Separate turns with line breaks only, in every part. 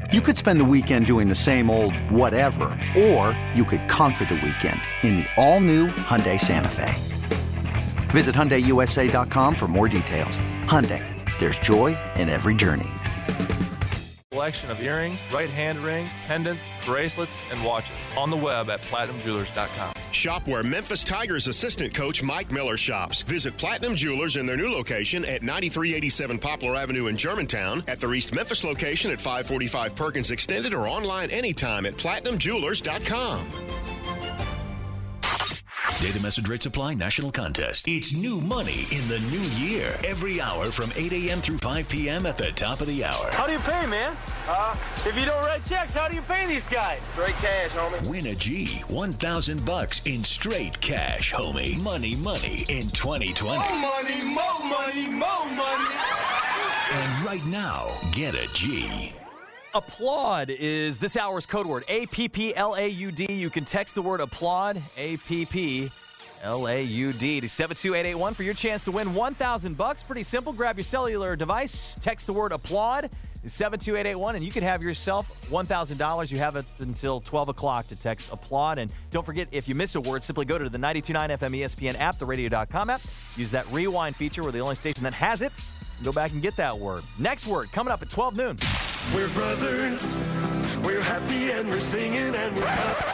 You could spend the weekend doing the same old whatever, or you could conquer the weekend in the all-new Hyundai Santa Fe. Visit HyundaiUSA.com for more details. Hyundai, there's joy in every journey.
Collection of earrings, right hand rings, pendants, bracelets, and watches on the web at PlatinumJewelers.com.
Shop where Memphis Tigers assistant coach Mike Miller shops. Visit Platinum Jewelers in their new location at 9387 Poplar Avenue in Germantown, at their East Memphis location at 545 Perkins Extended, or online anytime at PlatinumJewelers.com.
Data Message Rate Supply National Contest. It's new money in the new year. Every hour from 8 a.m. through 5 p.m. at the top of the hour.
How do you pay, man? If you don't write checks, how do you pay these guys? Straight cash, homie.
Win a G, $1,000 in straight cash, homie. Money in 2020.
More money, more money, more money.
And right now, get a G.
Applaud is this hour's code word, APPLAUD. You can text the word applaud, APPLAUD, to 72881 for your chance to win $1,000. Pretty simple. Grab your cellular device, text the word applaud, 72881, and you can have yourself $1,000. You have it until 12 o'clock to text applaud. And don't forget, if you miss a word, simply go to the 92.9 FM ESPN app, the radio.com app. Use that rewind feature. We're the only station that has it. Go back and get that word. Next word coming up at 12 noon.
We're brothers, we're happy and we're singing and we're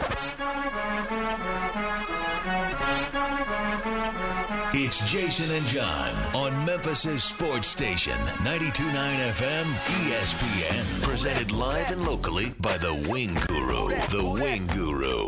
It's Jason and John on Memphis' sports station, 92.9 FM ESPN. Presented live and locally by the Wing Guru. The Wing Guru.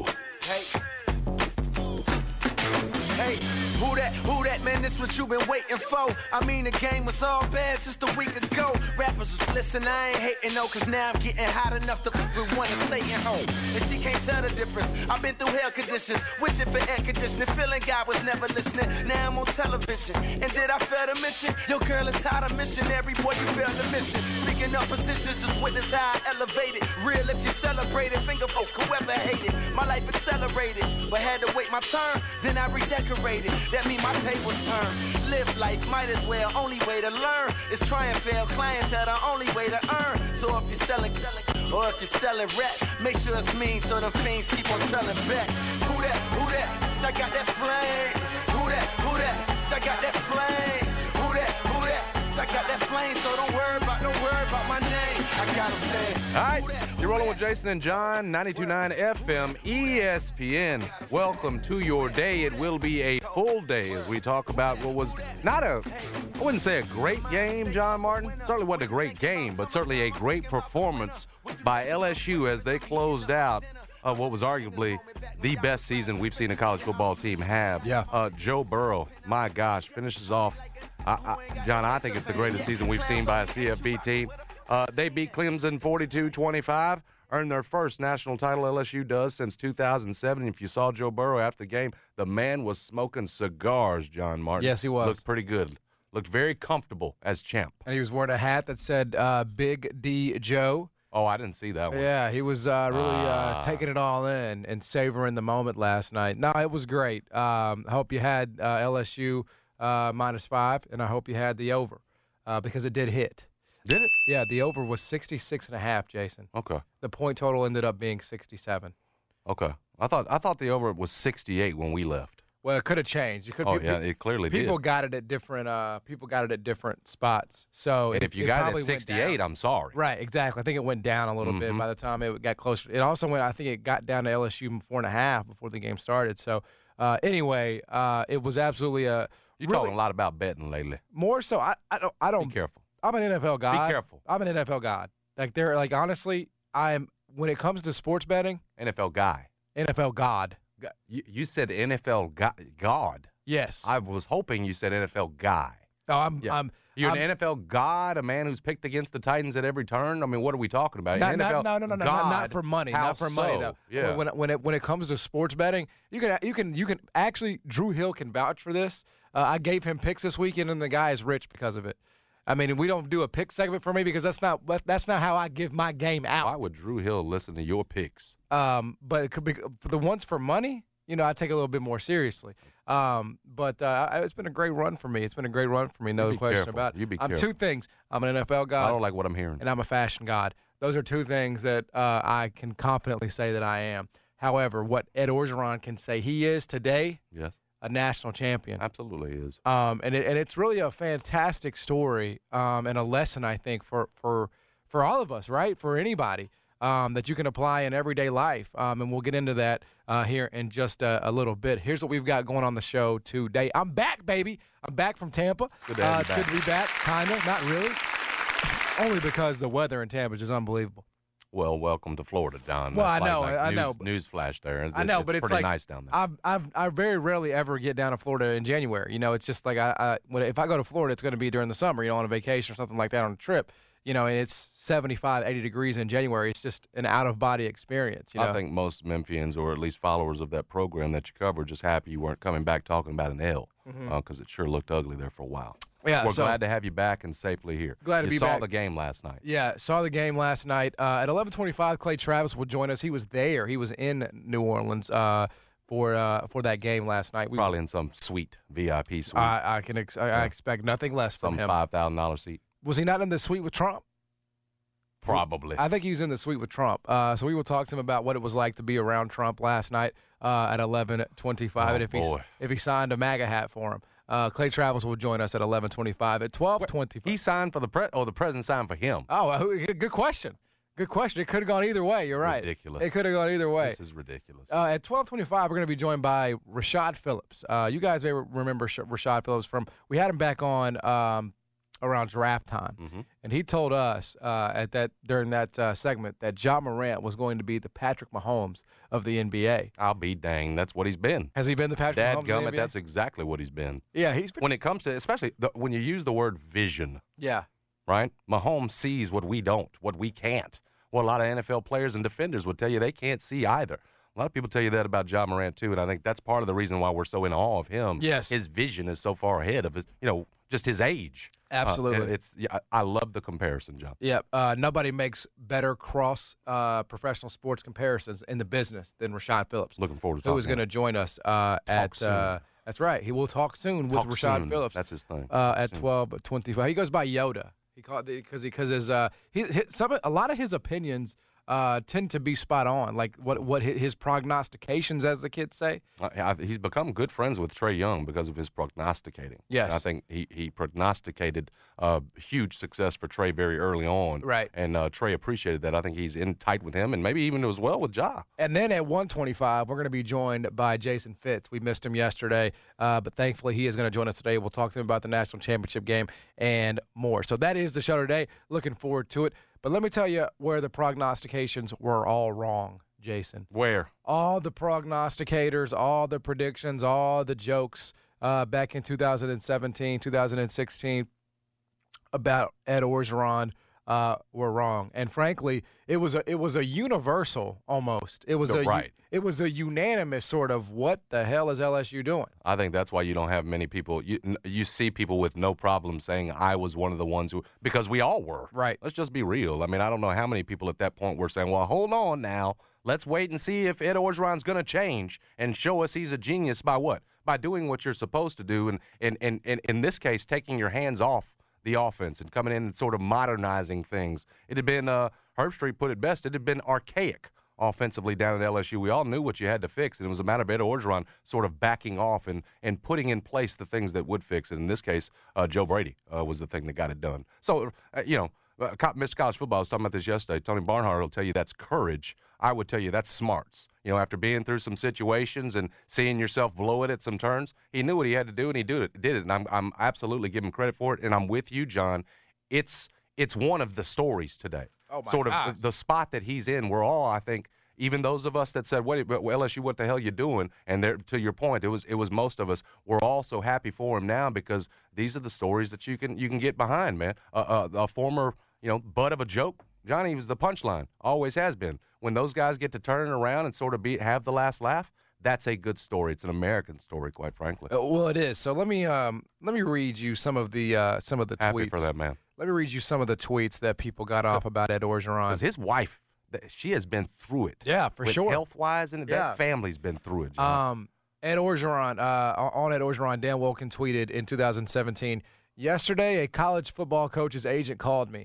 Who that, man, this what you been waiting for. I mean, the game was all bad just a week ago. Rappers was listening, I ain't hating no, cause now I'm getting hot enough to want to stay at home. And she can't tell the difference. I've been through hell conditions, wishing for air conditioning, feeling God was never listening. Now I'm on television, and did I fail to mention? Your girl is tired of missionary, boy, you failed the mission. Speaking of positions, just witness how I elevated. Real if you celebrate it, finger folk, whoever hated. My life accelerated, but had to wait my turn, then I redecorated. That mean my tables turn. Live life, might as well. Only way to learn is try and fail. Clientele, the only way to earn. So if you're selling, or if you're selling rap, make sure it's mean so the fiends keep on trailing back. Who that? I got that flame. Who that? I got that flame. Who that? I got that flame. So don't worry about my name. I got a flame.
All right, you're rolling with Jason and John, 92.9 FM ESPN. Welcome to your day. It will be a full day as we talk about what was not I wouldn't say a great game, John Martin. Certainly wasn't a great game, but certainly a great performance by LSU as they closed out of what was arguably the best season we've seen a college football team have.
Yeah.
Joe Burrow, my gosh, finishes off. John, I think it's the greatest season we've seen by a CFB team. They beat Clemson 42-25, earned their first national title, LSU does, since 2007. If you saw Joe Burrow after the game, the man was smoking cigars, John Martin.
Yes, he was.
Looked pretty good. Looked very comfortable as champ.
And he was wearing a hat that said Big D Joe.
Oh, I didn't see that one.
Yeah, he was really taking it all in and savoring the moment last night. No, it was great. I hope you had LSU -5, and I hope you had the over because it did hit.
Did it?
Yeah, the over was 66.5, Jason.
Okay.
The point total ended up being 67.
Okay. I thought the over was 68 when we left.
Well, it could have changed.
It clearly did.
People got it at different spots. So
and if you got it at 68, I'm sorry.
Right, exactly. I think it went down a little bit by the time it got closer. It also went. I think it got down to LSU 4.5 before the game started. So anyway, it was absolutely a.
You're talking a lot about betting lately.
More so, I don't.
Be careful.
I'm an NFL guy.
Be careful.
I'm an NFL god. Honestly, when it comes to sports betting,
NFL guy.
NFL god.
You said NFL god.
Yes.
I was hoping you said NFL guy.
Oh,
You're an NFL god, a man who's picked against the Titans at every turn. I mean, what are we talking about?
No,
God,
not for money. Not for money though.
Yeah.
When it comes to sports betting, you can actually Drew Hill can vouch for this. I gave him picks this weekend, and the guy is rich because of it. I mean, we don't do a pick segment for me because that's not how I give my game out.
Why would Drew Hill listen to your picks?
But it could be for the ones for money. I take it a little bit more seriously. But it's been a great run for me. No question about it.
You be
I'm
careful.
two things. I'm an NFL god.
I don't like what I'm hearing.
And I'm a fashion god. Those are two things that I can confidently say that I am. However, what Ed Orgeron can say he is today,
yes,
a national champion.
Absolutely is.
And it's really a fantastic story and a lesson, I think, for all of us, right? For anybody that you can apply in everyday life. And we'll get into that here in just a little bit. Here's what we've got going on the show today. I'm back, baby. I'm back from Tampa.
Good to have you
it's
back.
good to be back, kind of, not really. Only because the weather in Tampa is just unbelievable.
Well, welcome to Florida, Don.
Well,
That's
I know.
News flash there.
I know, but it's
pretty
like
nice down there.
I very rarely ever get down to Florida in January. You know, it's just like if I go to Florida, it's going to be during the summer. You know, on a vacation or something like that on a trip. You know, and it's 75, 80 degrees in January. It's just an out-of-body experience. You know?
I think most Memphians, or at least followers of that program that you cover, just happy you weren't coming back talking about an L, because it sure looked ugly there for a while.
Yeah,
We're
so
glad to have you back and safely here.
Glad to be back.
You saw the game last night.
Yeah, saw the game last night. At 11:25, Clay Travis will join us. He was there. He was in New Orleans for that game last night.
Probably in some suite, VIP suite.
I expect nothing less from him.
Some $5,000 seat.
Was he not in the suite with Trump?
Probably.
I think he was in the suite with Trump. So we will talk to him about what it was like to be around Trump last night at 11:25, and if he signed a MAGA hat for him. Clay Travis will join us at 11:25. At 12:25,
he signed for the president signed for him.
Oh, good question. Good question. It could have gone either way. You're right.
Ridiculous.
It could have gone either way.
This is ridiculous.
At 12:25, we're going to be joined by Rashad Phillips. You guys may remember Rashad Phillips from. We had him back on around draft time, and he told us during that segment that Ja Morant was going to be the Patrick Mahomes of the NBA.
I'll be dang. That's what he's been.
Has he been the Patrick Mahomes of the NBA?
That's exactly what he's been.
Yeah, he's been.
When it comes to, especially when you use the word vision.
Yeah.
Right? Mahomes sees what we don't, what we can't. What a lot of NFL players and defenders would tell you they can't see either. A lot of people tell you that about Ja Morant, too, and I think that's part of the reason why we're so in awe of him.
Yes.
His vision is so far ahead of his, just his age.
Absolutely.
I love the comparison, John.
Yeah. Nobody makes better cross professional sports comparisons in the business than Rashad Phillips.
Looking forward to talking.
Who is going to join us that's right. He will talk soon with Rashad Phillips.
That's his thing.
At 12:25. He goes by Yoda. He called because a lot of his opinions tend to be spot on, like what his prognostications, as the kids say.
He's become good friends with Trae Young because of his prognosticating.
Yes.
And I think he prognosticated huge success for Trae very early on.
Right.
And Trae appreciated that. I think he's in tight with him, and maybe even as well with Ja.
And then at 1:25, we're going to be joined by Jason Fitz. We missed him yesterday, but thankfully he is going to join us today. We'll talk to him about the national championship game and more. So that is the show today. Looking forward to it. But let me tell you where the prognostications were all wrong, Jason.
Where?
All the prognosticators, all the predictions, all the jokes back in 2017, 2016 about Ed Orgeron were wrong. And frankly, it was a universal almost. It was it was a unanimous sort of what the hell is LSU doing?
I think that's why you don't have many people. You see people with no problem saying I was one of the ones who, because we all were.
Right.
Let's just be real. I mean, I don't know how many people at that point were saying, well, hold on now. Let's wait and see if Ed Orgeron's going to change and show us he's a genius by what? By doing what you're supposed to do, and in this case, taking your hands off the offense and coming in and sort of modernizing things. It had been, Herbstreit put it best, it had been archaic offensively down at LSU. We all knew what you had to fix, and it was a matter of Ed Orgeron sort of backing off and putting in place the things that would fix it. In this case, Joe Brady was the thing that got it done. So, Mr. College Football, I was talking about this yesterday. Tony Barnhart will tell you that's courage. I would tell you that's smarts. After being through some situations and seeing yourself blow it at some turns, he knew what he had to do, and he did it. And I'm absolutely giving him credit for it, and I'm with you, John. It's one of the stories today.
Oh, my
sort
gosh.
of the spot that he's in. We're all, I think, even those of us that said, "Wait, LSU, what the hell you doing?" And there, to your point, it was most of us. We're all so happy for him now because these are the stories that you can get behind, man. A former, butt of a joke. Johnny was the punchline, always has been. When those guys get to turn it around and sort of have the last laugh, that's a good story. It's an American story, quite frankly.
Well, it is. So let me read you some of the tweets.
Happy for that man.
Let me read you some of the tweets that people got off about Ed Orgeron.
Because his wife, she has been through it.
Yeah, for sure.
Health-wise, and that family's been through it, John.
Ed Orgeron, on Ed Orgeron, Dan Wolken tweeted in 2017, yesterday a college football coach's agent called me.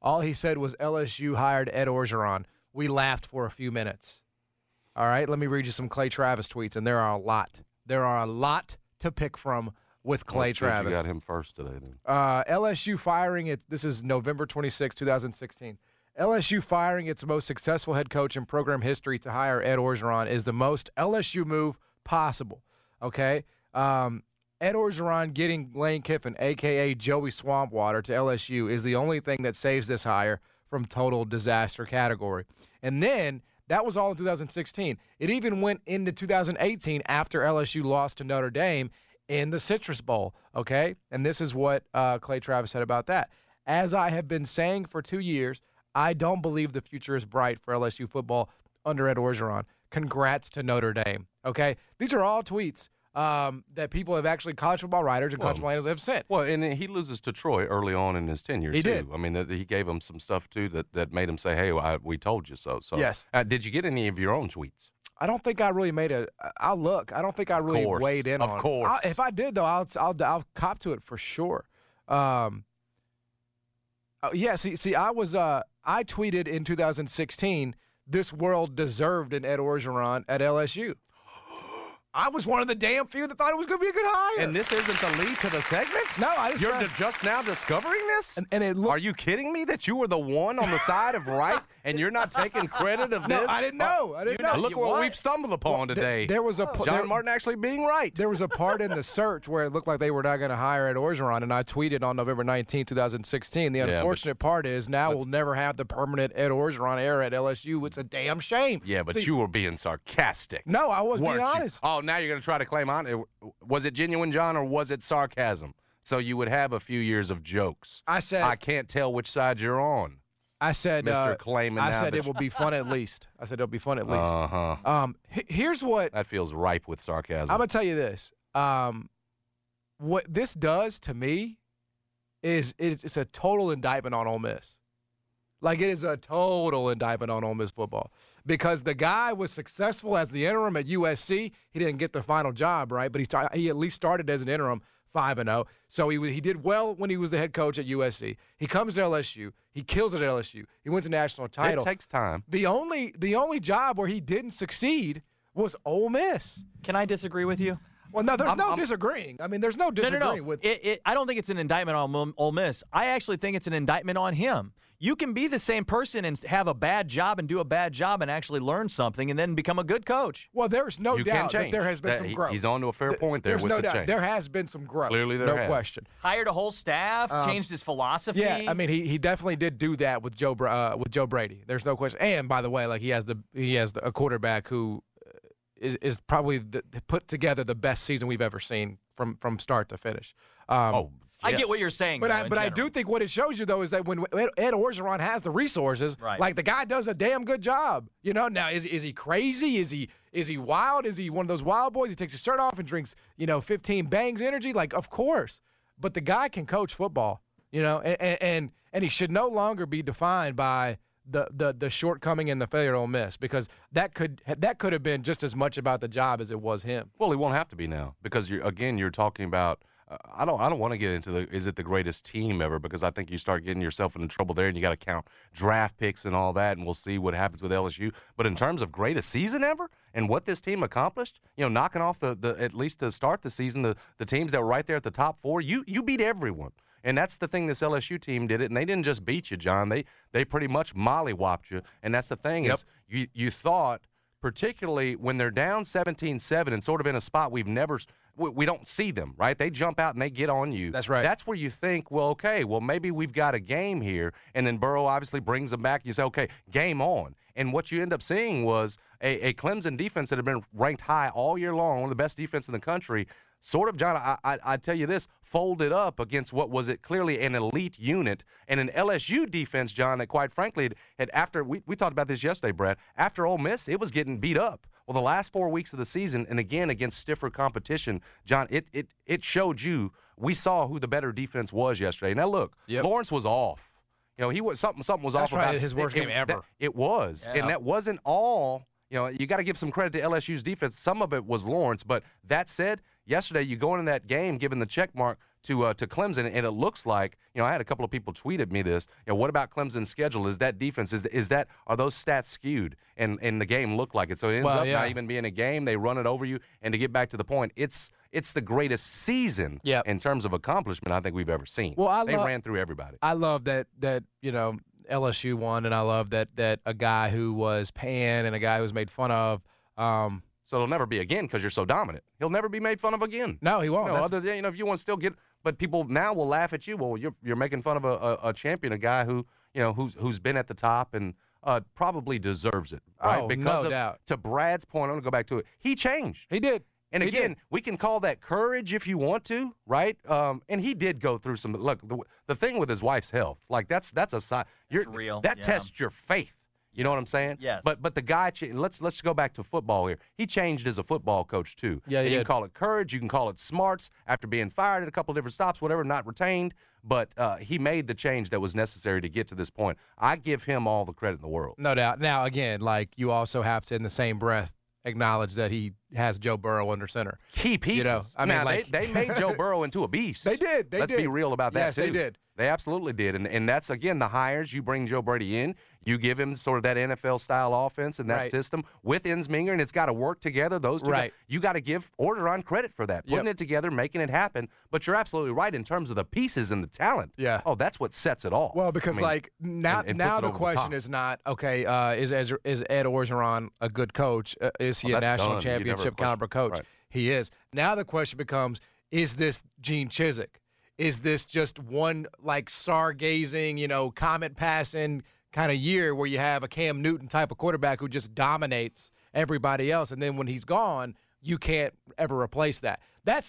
All he said was LSU hired Ed Orgeron. We laughed for a few minutes. All right, let me read you some Clay Travis tweets, and there are a lot. There are a lot to pick from with Clay Travis.
You got him first today, then.
LSU firing it. This is November 26, 2016. LSU firing its most successful head coach in program history to hire Ed Orgeron is the most LSU move possible. Okay? Ed Orgeron getting Lane Kiffin, a.k.a. Joey Swampwater, to LSU is the only thing that saves this hire from total disaster category. And then that was all in 2016. It even went into 2018 after LSU lost to Notre Dame in the Citrus Bowl, okay? And this is what Clay Travis said about that. As I have been saying for 2 years, I don't believe the future is bright for LSU football under Ed Orgeron. Congrats to Notre Dame, okay? These are all tweets that people have actually, college football writers and college football analysts have sent.
Well, and he loses to Troy early on in his tenure,
He
too.
did.
I mean, he gave him some stuff, too, that made him say, hey, we told you so.
Yes.
Did you get any of your own tweets?
I don't think I really made I'll look. I don't think I really weighed in on it.
Of course.
If I did, though, I'll cop to it for sure. Yeah, see, I tweeted in 2016, this world deserved an Ed Orgeron at LSU. I was one of the damn few that thought it was going to be a good hire.
And this isn't the lead to the segment?
No,
You're just now discovering this?
And it looked,
Are you kidding me that you were the one on the side of right and you're not taking credit of this?
No, I didn't know.
Look what we've stumbled upon today.
There was
John Martin actually being right.
There was a part in the search where it looked like they were not going to hire Ed Orgeron, and I tweeted on November 19, 2016. The unfortunate part is now we'll never have the permanent Ed Orgeron era at LSU. It's a damn shame.
Yeah, but you were being sarcastic.
No, I was being honest.
Oh, now you're going to try to claim on it. Was it genuine, John, or was it sarcasm? So you would have a few years of jokes.
I said
I can't tell which side you're on.
I said
Mr. Claiming
I said it will be fun at least. I said it'll be fun at least. Here's what
that feels ripe with sarcasm.
I'm gonna tell you this. What this does to me is it's a total indictment on Ole Miss. Like, it is a total indictment on Ole Miss football because the guy was successful as the interim at USC. He didn't get the final job, right? But he at least started as an interim 5-0. So he did well when he was the head coach at USC. He comes to LSU. He kills it at LSU. He wins a national title.
It takes time.
The only job where he didn't succeed was Ole Miss.
Can I disagree with you?
Well, no, there's no disagreeing. I mean, there's no disagreeing with
it. I don't think it's an indictment on Ole Miss. I actually think it's an indictment on him. You can be the same person and have a bad job and do a bad job and actually learn something and then become a good coach.
Well, there's no doubt that there has been some growth.
He's on to a fair point there with
no
the
doubt.
change.
There has been some growth.
Clearly there
no
has.
question.
Hired a whole staff, changed his philosophy.
Yeah, I mean, he definitely did do that with Joe Brady. There's no question. And by the way, like he has a quarterback who is probably put together the best season we've ever seen from start to finish.
I get what you're saying,
but I do think what it shows you though is that when Ed Orgeron has the resources,
right,
like the guy does a damn good job. You know, now is he crazy? Is he wild? Is he one of those wild boys? He takes his shirt off and drinks 15 Bangs energy. Like, of course, but the guy can coach football. You know, and he should no longer be defined by the shortcoming and the failure to Ole Miss, because that could have been just as much about the job as it was him.
Well, he won't have to be now because you're talking about. I don't want to get into is it the greatest team ever, because I think you start getting yourself into trouble there and you got to count draft picks and all that, and we'll see what happens with LSU. But in terms of greatest season ever and what this team accomplished, knocking off the at least to start the season, the teams that were right there at the top four, you beat everyone. And that's the thing, this LSU team did it, and they didn't just beat you, John. They pretty much mollywopped you. And that's the thing is you thought, particularly when they're down 17-7 and sort of in a spot we don't see them, right? They jump out and they get on you.
That's right.
That's where you think, maybe we've got a game here. And then Burrow obviously brings them back. You say, okay, game on. And what you end up seeing was a Clemson defense that had been ranked high all year long, one of the best defense in the country, sort of, John, I tell you this, folded up against what was clearly an elite unit and an LSU defense, John, that quite frankly had after we talked about this yesterday, Brett, after Ole Miss, it was getting beat up. Well, the last 4 weeks of the season, and again against stiffer competition, John, it showed you, we saw who the better defense was yesterday. Now look, Lawrence was off. He was something was off about
his worst game ever.
It was, and that wasn't all. You got to give some credit to LSU's defense. Some of it was Lawrence, but that said, yesterday you go into that game given the check mark to Clemson, and it looks like, I had a couple of people tweet at me this. What about Clemson's schedule? Is that defense? Are those stats skewed? And the game looked like it. So it ends up not even being a game. They run it over you. And to get back to the point, it's the greatest season in terms of accomplishment I think we've ever seen. Well, they ran through everybody.
I love that LSU won, and I love that a guy who was panned and a guy who was made fun of.
So it'll never be again because you're so dominant. He'll never be made fun of again.
No, he won't.
Other than, if you want to still get, but people now will laugh at you. Well, you're making fun of a champion, a guy who who's been at the top and probably deserves it, right?
Oh,
because
no doubt.
To Brad's point, I'm gonna go back to it. He changed.
He did.
And again, we can call that courage if you want to, right? And he did go through some. Look, the thing with his wife's health, like that's a sign.
It's real.
That tests your faith. You know what I'm saying?
Yes.
But the guy, let's go back to football here. He changed as a football coach too.
Yeah,
you can call it courage. You can call it smarts. After being fired at a couple of different stops, whatever, not retained. But he made the change that was necessary to get to this point. I give him all the credit in the world.
No doubt. Now, again, you also have to, in the same breath, acknowledge that he has Joe Burrow under center.
Key pieces. They made Joe Burrow into a beast.
They did.
Let's be real about that,
yes,
too.
Yes, they did.
They absolutely did. And that's, again, the hires. You bring Joe Brady in. You give him sort of that NFL-style offense and that system with Ensminger, and it's got to work together. Those two.
Right.
You got to give Orgeron credit for that, putting it together, making it happen. But you're absolutely right in terms of the pieces and the talent.
Yeah.
Oh, that's what sets it off.
Well, because, now the question is not, okay, is Ed Orgeron a good coach? Is he a national championship caliber coach?
Right.
He is. Now the question becomes, is this Gene Chizik? Is this just one stargazing, comet passing kind of year where you have a Cam Newton type of quarterback who just dominates everybody else, and then when he's gone, you can't ever replace that? That's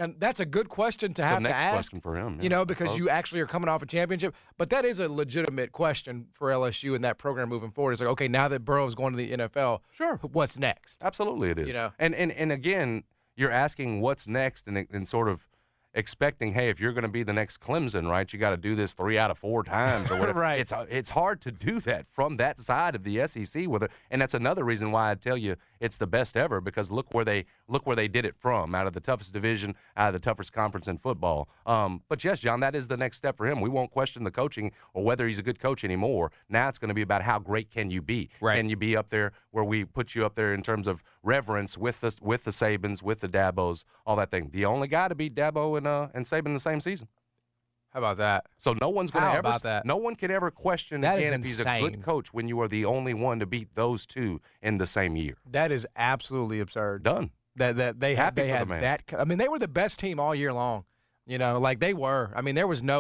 a good question to have to ask.
Next question for him,
because you actually are coming off a championship. But that is a legitimate question for LSU and that program moving forward. It's like, okay, now that Burrow's going to the NFL,
sure,
what's next?
Absolutely, it is. And again, you're asking what's next, and sort of expecting, hey, if you're going to be the next Clemson, right, you got to do this 3 out of 4 times or whatever.
Right.
It's hard to do that from that side of the SEC and that's another reason why I tell you it's the best ever, because look where they did it from, out of the toughest division, out of the toughest conference in football. But yes, John, that is the next step for him. We won't question the coaching or whether he's a good coach anymore. Now it's going to be about how great can you be?
Right.
Can you be up there where we put you up there in terms of reverence with the Sabans, with the Dabos, all that thing. The only guy to beat Dabo and Saban in the same season.
How about that?
So no one's going to ever.
That?
No one can ever question again if he's a good coach when you are the only one to beat those two in the same year.
That is absolutely absurd.
Done.
That they had
the man.
that. I mean, they were the best team all year long. They were. I mean, there was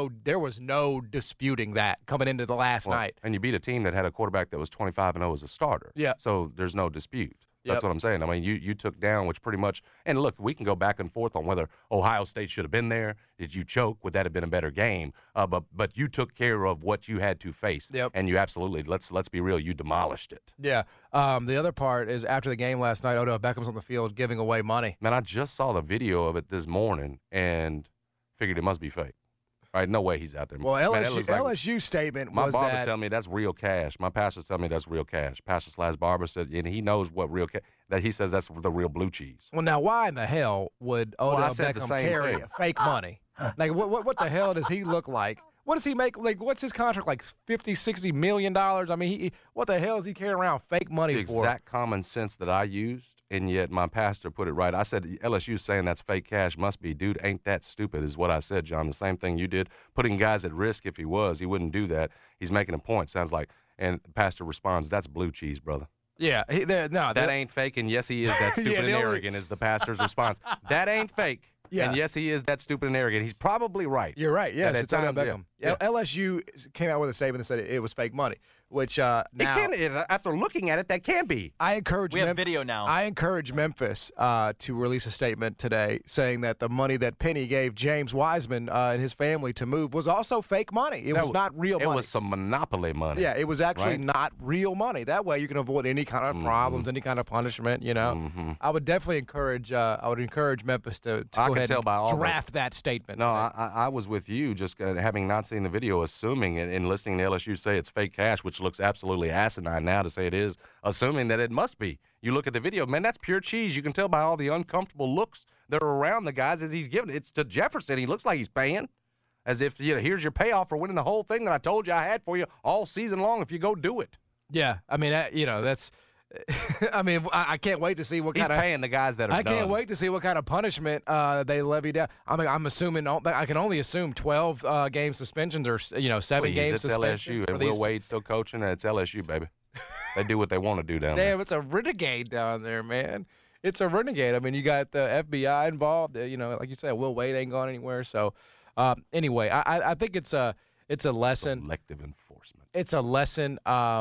no disputing that coming into the last night.
And you beat a team that had a quarterback that was 25-0 as a starter.
Yeah.
So there's no dispute. That's what I'm saying. I mean, you took down, which pretty much – and look, we can go back and forth on whether Ohio State should have been there. Did you choke? Would that have been a better game? But you took care of what you had to face.
Yep.
And you absolutely – let's be real, you demolished it.
Yeah. The other part is after the game last night, Odell Beckham's on the field giving away money.
Man, I just saw the video of it this morning and figured it must be fake. Right, no way he's out there.
Well, LSU statement was that.
My barber tell me that's real cash. My pastor tell me that's real cash. Pastor Slash Barber said, and he knows what real cash, that he says that's the real blue cheese.
Well, now why in the hell would Odell Beckham carry fake money? Like, what the hell does he look like? What does he make? Like, what's his contract? Like $50-60 million? I mean, what the hell is he carrying around fake money
the
for?
Exact common sense that I used. And yet my pastor put it right. I said, LSU saying that's fake cash must be. Dude, ain't that stupid is what I said, John. The same thing you did. Putting guys at risk if he wouldn't do that. He's making a point, sounds like. And the pastor responds, that's blue cheese, brother.
Yeah.
That ain't fake, and yes, he is that stupid and arrogant is the pastor's response. That ain't fake. Yeah. And yes, he is that stupid and arrogant. He's probably right.
You're right. Yes, it's Odell Beckham.
Yeah.
LSU came out with a statement that said it was fake money, which now
after looking at it, that can be.
We have video now.
I encourage Memphis to release a statement today saying that the money that Penny gave James Wiseman and his family to move was also fake money. It was not real money.
It was some monopoly money.
Yeah, it was actually not real money. That way you can avoid any kind of problems, any kind of punishment, I would definitely encourage Memphis to go ahead and draft that statement.
No, I was with you, just having not seen the video, assuming and listening to LSU say it's fake cash, which looks absolutely asinine now to say it is, assuming that it must be. You look at the video, man, that's pure cheese. You can tell by all the uncomfortable looks they're around the guys as he's giving. It's to Jefferson. He looks like he's paying. As if, here's your payoff for winning the whole thing that I told you I had for you all season long if you go do it.
Yeah, I mean, that's – I mean, I can't wait to see what kind of –
He's paying the guys that are
I can't wait to see what kind of punishment they levy down. I mean, I'm assuming – I can only assume 12 game suspensions or, 7 game suspensions.
It's LSU, and Will Wade's still coaching, and it's LSU, baby. They do what they want to do down there.
Damn, it's a renegade down there, man. It's a renegade. I mean, you got the FBI involved. Like you said, Will Wade ain't gone anywhere, so – anyway, I think it's a lesson.
Selective enforcement.
It's a lesson,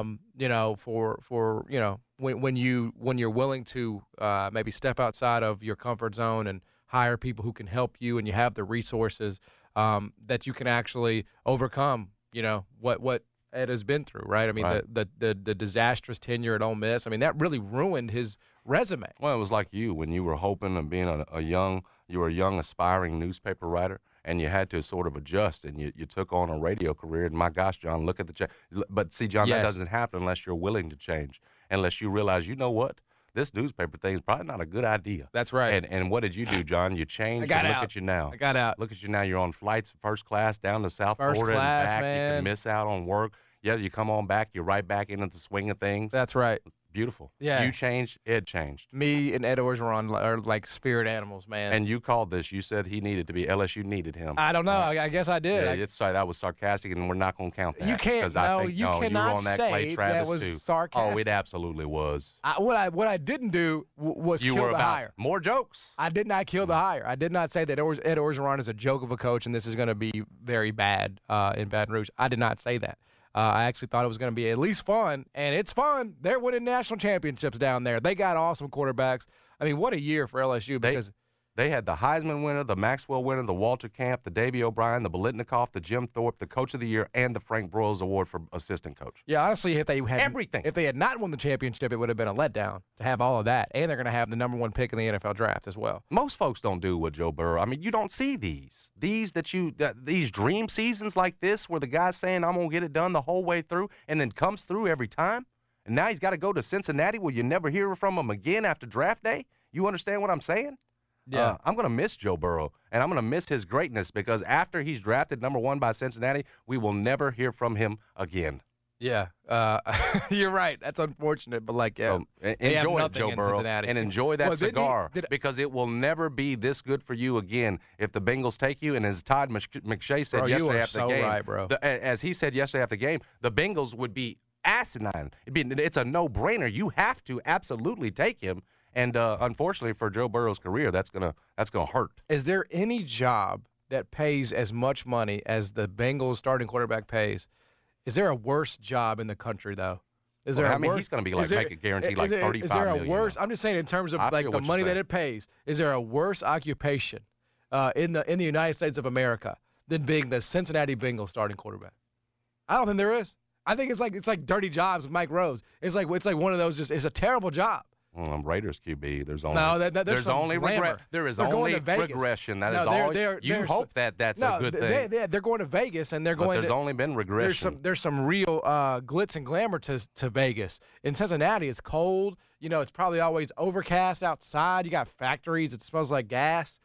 for when you're willing to maybe step outside of your comfort zone and hire people who can help you, and you have the resources that you can actually overcome. What Ed has been through, right? I mean,
right.
the disastrous tenure at Ole Miss. I mean, that really ruined his resume.
Well, it was like you when you were hoping and being you were a young aspiring newspaper writer. And you had to sort of adjust, and you took on a radio career. And my gosh, John, look at the change. But see, John, that doesn't happen unless you're willing to change, unless you realize, you know what? This newspaper thing is probably not a good idea.
That's right.
And what did you do, John? You changed.
I got
and
out.
Look at you now.
I got out.
Look at you now. You're on flights first class down to South
First
Florida
class,
and back.
man.
You can miss out on work. Yeah, you come on back. You're right back into the swing of things.
That's right.
Beautiful.
Yeah.
You changed. Ed changed.
Me and Ed Orgeron are like spirit animals, man.
And you called this. You said he needed to be. LSU needed him.
I don't know. I guess I did.
Yeah, sorry, that was sarcastic, and we're not going to count that.
You can't. No, you cannot
you were on that
say
Clay Travis
that was
too.
sarcastic.
Oh, it absolutely was.
What I didn't do was
you
kill
were
the
about
hire.
More jokes.
I did not kill the hire. I did not say that Ed Orgeron is a joke of a coach, and this is going to be very bad in Baton Rouge. I did not say that. I actually thought it was going to be at least fun, and it's fun. They're winning national championships down there. They got awesome quarterbacks. I mean, what a year for LSU because
they had the Heisman winner, the Maxwell winner, the Walter Camp, the Davey O'Brien, the Bolitnikoff, the Jim Thorpe, the Coach of the Year, and the Frank Broyles Award for assistant coach.
Yeah, honestly, if they had
everything,
if they had not won the championship, it would have been a letdown to have all of that, and they're going to have the number 1 pick in the NFL draft as well.
Most folks don't do what Joe Burrow. I mean, you don't see these dream seasons like this where the guy's saying I'm going to get it done the whole way through, and then comes through every time. And now he's got to go to Cincinnati where you never hear from him again after draft day. You understand what I'm saying?
Yeah.
I'm going to miss Joe Burrow, and I'm going to miss his greatness because after he's drafted number 1 by Cincinnati, we will never hear from him again.
Yeah, you're right. That's unfortunate, but
so enjoy it, Joe Burrow, and enjoy that cigar because it will never be this good for you again if the Bengals take you. And as Todd McShay said yesterday after the game,
right, bro.
As he said yesterday after the game, the Bengals would be asinine. It's a no-brainer. You have to absolutely take him. And unfortunately for Joe Burrow's career, that's gonna hurt.
Is there any job that pays as much money as the Bengals starting quarterback pays? Is there a worse job in the country though? Is there?
He's going to be making guaranteed like $35 million.
Is there a worse? I'm just saying in terms of like the money that it pays. Is there a worse occupation in the United States of America than being the Cincinnati Bengals starting quarterback? I don't think there is. I think it's like dirty jobs with Mike Rose. It's like one of those. It's a terrible job.
Raiders QB. There's only
there's only
there is only regression. That is all. You hope that's a good thing.
They're going to Vegas and they're going.
There's only been regression.
There's some real glitz and glamour to Vegas. In Cincinnati, it's cold. It's probably always overcast outside. You got factories. It smells like gas.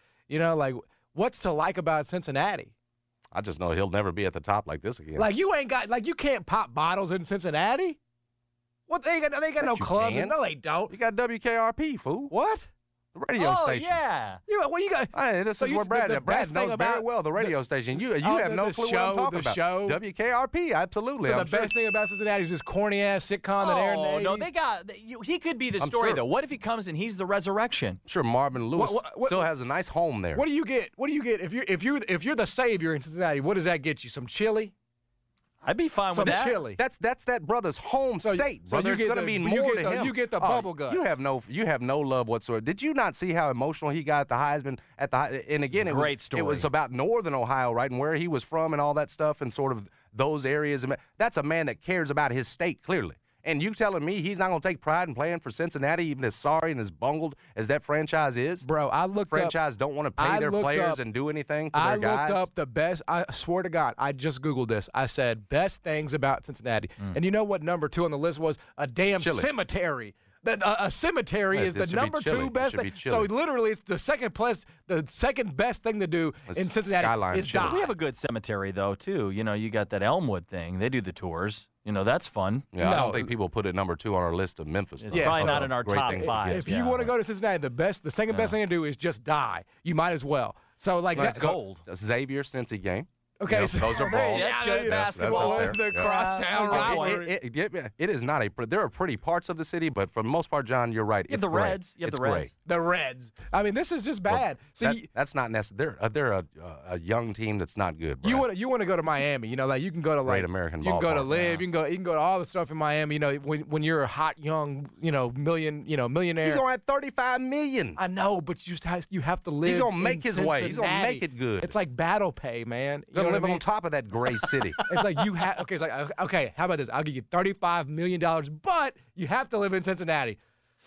What's to like about Cincinnati?
I just know he'll never be at the top like this again.
You can't pop bottles in Cincinnati. What they got no clubs? No, they don't.
You got WKRP, fool.
What?
The radio station.
Yeah.
You got.
Hey, this is where Brad knows very well the radio station. You have no clue what I'm talking about.
Show.
WKRP, absolutely.
So the best thing about Cincinnati is this corny ass sitcom that aired in the 80s.
No, they got. He could be the story though. What if he comes and he's the resurrection?
Sure, Marvin Lewis still has a nice home there.
What do you get? if you're the savior in Cincinnati? What does that get you? Some chili?
I'd be fine with that.
Chili.
That's that brother's home state, brother. It's going to mean more to him.
You get the bubble guts.
You have no love whatsoever. Did you not see how emotional he got at the Heisman? And again,
great story.
It was about Northern Ohio, right, and where he was from and all that stuff and sort of those areas. That's a man that cares about his state, clearly. And you telling me he's not going to take pride in playing for Cincinnati, even as sorry and as bungled as that franchise is?
Bro, I looked up.
Franchise don't want to pay their players and do anything for their guys?
I looked up the best. I swear to God, I just Googled this. I said, best things about Cincinnati. And you know what number 2 on the list was? A damn cemetery. a cemetery is the number 2 best thing. So literally, it's the second best thing to do in Cincinnati is die.
We have a good cemetery though too. You know, you got that Elmwood thing. They do the tours. You know, that's fun.
Yeah, I don't think people put it number 2 on our list of Memphis.
It's probably not in our top 5.
If you want to go to Cincinnati, the second best thing to do is just die. You might as well. So like
that's gold.
Xavier Cincy game.
Okay,
you know, those are balls.
That's good basketball.
That's
the crosstown rivalry.
It is not there are pretty parts of the city, but for the most part, John, you're right.
You have the Reds. You have the Reds.
The Reds. I mean, this is just bad.
Well, that's not necessary. They're a young team that's not good. Brad.
You want to go to Miami? You know, like you can go to
Great American
you can go to
ballpark,
live. You can go to all the stuff in Miami. You know, when you're a hot young millionaire.
He's on $35 million.
I know, but you have to live.
He's gonna make his
Cincinnati.
way. He's gonna make it good.
It's like battle pay, man.
You're gonna live on top of that gray city.
It's like you have. Okay, it's like okay. How about this? I'll give you $35 million, but you have to live in Cincinnati.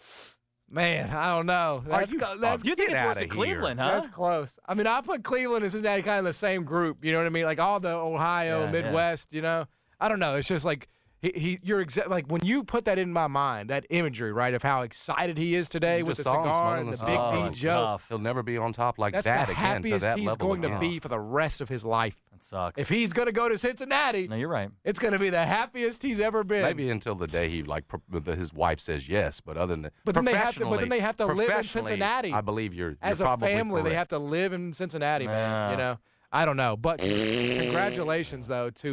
Man, I don't know.
You think it's worse than Cleveland, huh?
That's close. I mean, I put Cleveland and Cincinnati kind of in the same group. You know what I mean? Like all the Ohio, Midwest. You know, I don't know. It's just like. You're like when you put that in my mind, that imagery, right, of how excited he is today with the cigar and the Big B joke.
He'll never be on top like
that's
that
the
again.
Happiest he's going to be for the rest of his life.
That sucks.
If he's going to go to Cincinnati,
no, you're right.
It's going to be the happiest he's ever been.
Maybe until the day his wife says yes, but other than that,
then they have to live in Cincinnati.
I believe you're
as a family. They have to live in Cincinnati, man. You know. I don't know, but congratulations though to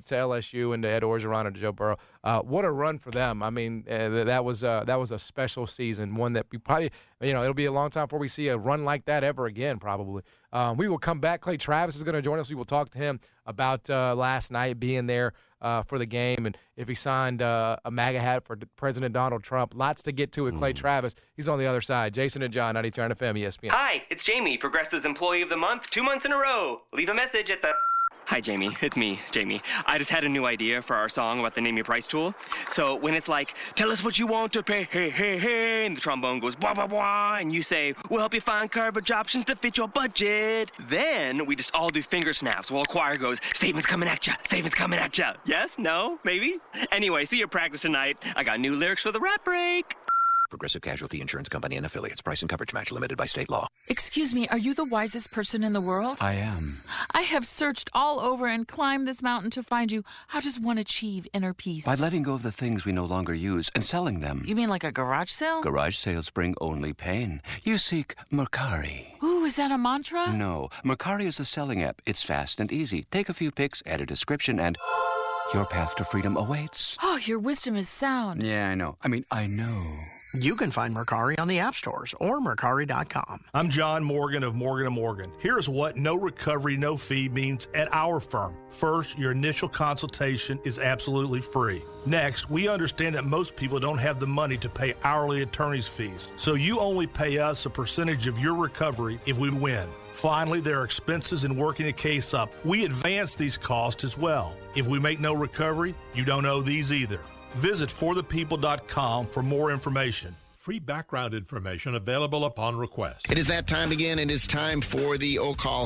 LSU and to Ed Orgeron and to Joe Burrow. What a run for them! I mean, that was a special season, one that we probably it'll be a long time before we see a run like that ever again. Probably. We will come back. Clay Travis is going to join us. We will talk to him about last night being there for the game and if he signed a MAGA hat for President Donald Trump. Lots to get to with Clay Travis. He's on the other side. Jason and John, 92.9 FM, ESPN.
Hi, it's Jamie, Progressive's Employee of the Month, 2 months in a row. Leave a message at the... Hi, Jamie. It's me, Jamie. I just had a new idea for our song about the Name Your Price tool. So when it's like, tell us what you want to pay, hey, hey, hey, and the trombone goes, blah, blah, blah, and you say, we'll help you find coverage options to fit your budget. Then we just all do finger snaps while a choir goes, statements coming at ya, statements coming at ya. Yes? No? Maybe? Anyway, see your practice tonight. I got new lyrics for the rap break.
Progressive Casualty Insurance Company and Affiliates. Price and coverage match limited by state law.
Excuse me, are you the wisest person in the world?
I am.
I have searched all over and climbed this mountain to find you. How does one achieve inner peace?
By letting go of the things we no longer use and selling them.
You mean like a garage sale?
Garage sales bring only pain. You seek Mercari.
Ooh, is that a mantra?
No. Mercari is a selling app. It's fast and easy. Take a few pics, add a description, and... your path to freedom awaits.
Oh, your wisdom is sound.
Yeah, I know. I know.
You can find Mercari on the app stores or Mercari.com.
I'm John Morgan of Morgan & Morgan. Here's what no recovery, no fee means at our firm. First, your initial consultation is absolutely free. Next, we understand that most people don't have the money to pay hourly attorney's fees, so you only pay us a percentage of your recovery if we win. Finally, there are expenses in working a case up. We advance these costs as well. If we make no recovery, you don't owe these either. Visit forthepeople.com for more information.
Free background information available upon request.
It is that time again. It is time for the OCall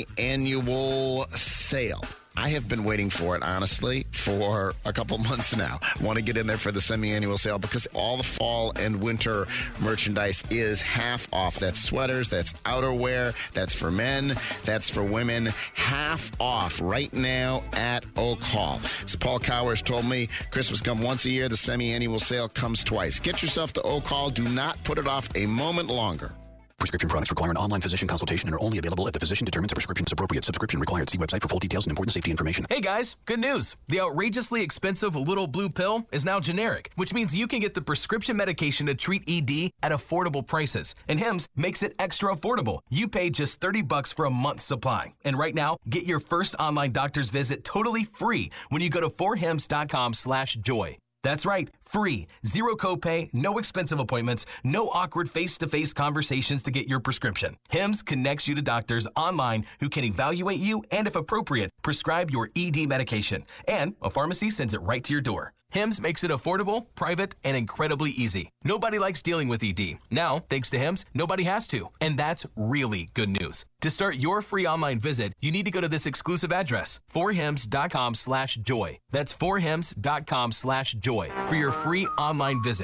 semi-annual sale. I have been waiting for it, honestly, for a couple months now. I want to get in there for the semi-annual sale because all the fall and winter merchandise is half off. That's sweaters, that's outerwear, that's for men, that's for women. Half off right now at OCall. As Paul Cowers told me, Christmas comes once a year. The semi-annual sale comes twice. Get yourself to OCall. Do not put it off a moment longer.
Prescription products require an online physician consultation and are only available if the physician determines a prescription is appropriate. Subscription required. See website for full details and important safety information.
Hey guys, good news. The outrageously expensive Little Blue Pill is now generic, which means you can get the prescription medication to treat ED at affordable prices. And Hims makes it extra affordable. You pay just $30 for a month's supply. And right now, get your first online doctor's visit totally free when you go to forhims.com/joy. That's right, free, zero copay, no expensive appointments, no awkward face-to-face conversations to get your prescription. Hims connects you to doctors online who can evaluate you and, if appropriate, prescribe your ED medication. And a pharmacy sends it right to your door. HIMS makes it affordable, private, and incredibly easy. Nobody likes dealing with ED. Now, thanks to HIMS, nobody has to. And that's really good news. To start your free online visit, you need to go to this exclusive address, forhims.com/joy. That's forhims.com/joy for your free online visit.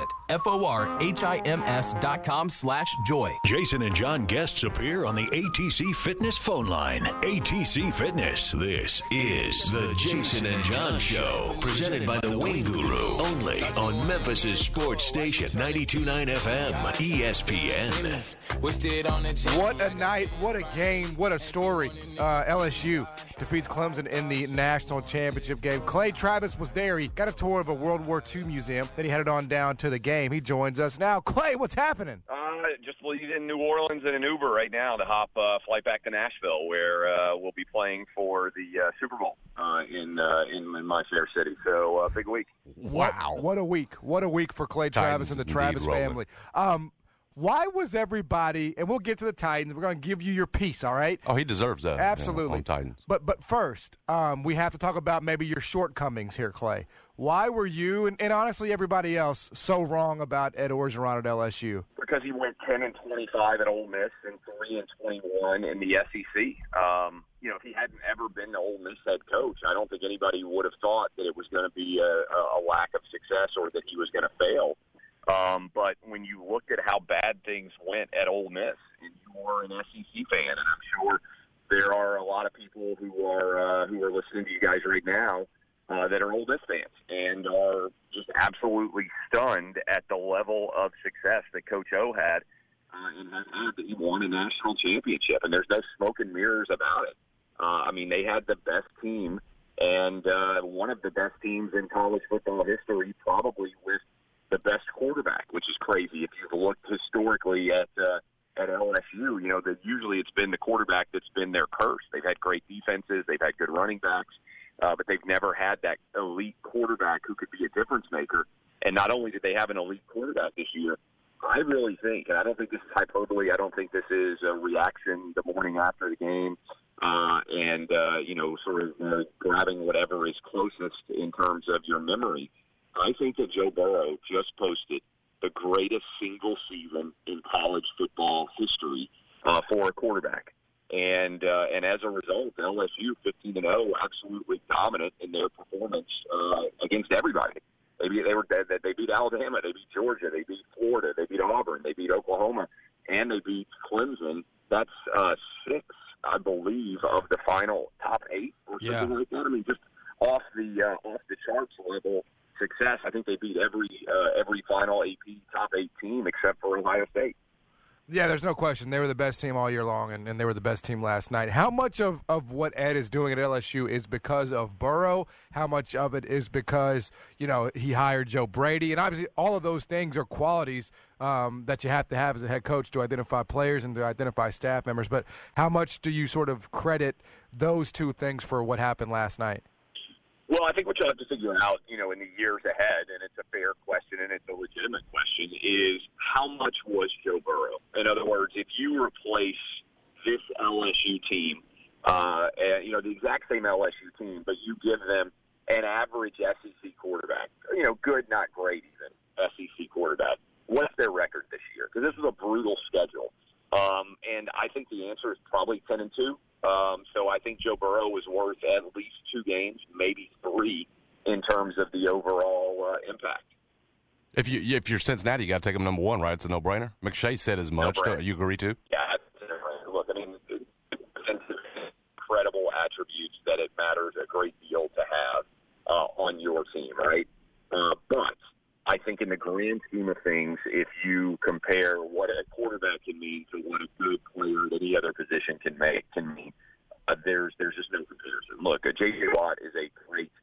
forhims.com/joy.
Jason and John guests appear on the ATC Fitness phone line. ATC Fitness. This is the Jason and John Show, presented by the Wing Guru, only on Memphis' sports station, 92.9 FM, ESPN.
What a night, what a game, what a story. LSU defeats Clemson in the national championship game. Clay Travis was there. He got a tour of a World War II museum. Then he headed on down to the game. He joins us now. Clay, what's happening?
Just leaving New Orleans in an Uber right now to fly back to Nashville, where we'll be playing for the Super Bowl in my fair city. So big week.
Wow. What a week. What a week for Clay Travis and the Travis family. Why was everybody, and we'll get to the Titans, we're going to give you your piece, all right?
Oh, he deserves that.
Absolutely.
On Titans.
But first, we have to talk about maybe your shortcomings here, Clay. Why were you, and honestly everybody else, so wrong about Ed Orgeron at LSU?
Because he went 10-25 at Ole Miss and 3-21 in the SEC. If he hadn't ever been the Ole Miss head coach, I don't think anybody would have thought that it was going to be a lack of success or that he was going to fail. But when you looked at how bad things went at Ole Miss, and you were an SEC fan, and I'm sure there are a lot of people who are listening to you guys right now that are Ole Miss fans and are just absolutely stunned at the level of success that Coach O had and has had. He won a national championship, and there's no smoke and mirrors about it. They had the best team and one of the best teams in college football history, probably with the best quarterback, which is crazy. If you've looked historically at LSU, that usually it's been the quarterback that's been their curse. They've had great defenses, they've had good running backs, but they've never had that elite quarterback who could be a difference maker. And not only did they have an elite quarterback this year, I really think, and I don't think this is hyperbole, I don't think this is a reaction the morning after the game, grabbing whatever is closest in terms of your memory. I think that Joe Burrow just posted the greatest single season in college football history for a quarterback. And as a result, LSU 15-0, absolutely dominant in their performance against everybody. They beat Alabama, they beat Georgia, they beat Florida, they beat Auburn, they beat Oklahoma, and they beat Clemson. That's 6, I believe, of the final top 8 or something like that. Just off the charts level success. I think they beat every final AP top 8 team except for Ohio State.
Yeah, there's no question. They were the best team all year long, and they were the best team last night. How much of what Ed is doing at LSU is because of Burrow? How much of it is because, he hired Joe Brady? And obviously all of those things are qualities that you have to have as a head coach to identify players and to identify staff members. But how much do you sort of credit those two things for what happened last night?
Well, I think what you'll have to figure out, in the years ahead, and it's a fair question and it's a legitimate question, is how much was Joe Burrow? In other words, if you replace this LSU team, the exact same LSU team, but you give them an average SEC quarterback, good, not great even, SEC quarterback, what's their record this year? Because this was a brutal schedule. And I think the answer is probably 10-2. So I think Joe Burrow was worth at least 2 games, maybe 3, in terms of the overall impact.
If you're Cincinnati, you got to take them number 1, right? It's a no-brainer. McShay said as much. Do you agree too?
Yeah, it's a no-brainer. Look, incredible attributes that it matters a great deal to have on your team, right? But I think in the grand scheme of things, if you compare what a quarterback can mean to what a good player at any other position can mean, there's just no comparison. Look, J.J. Watt is a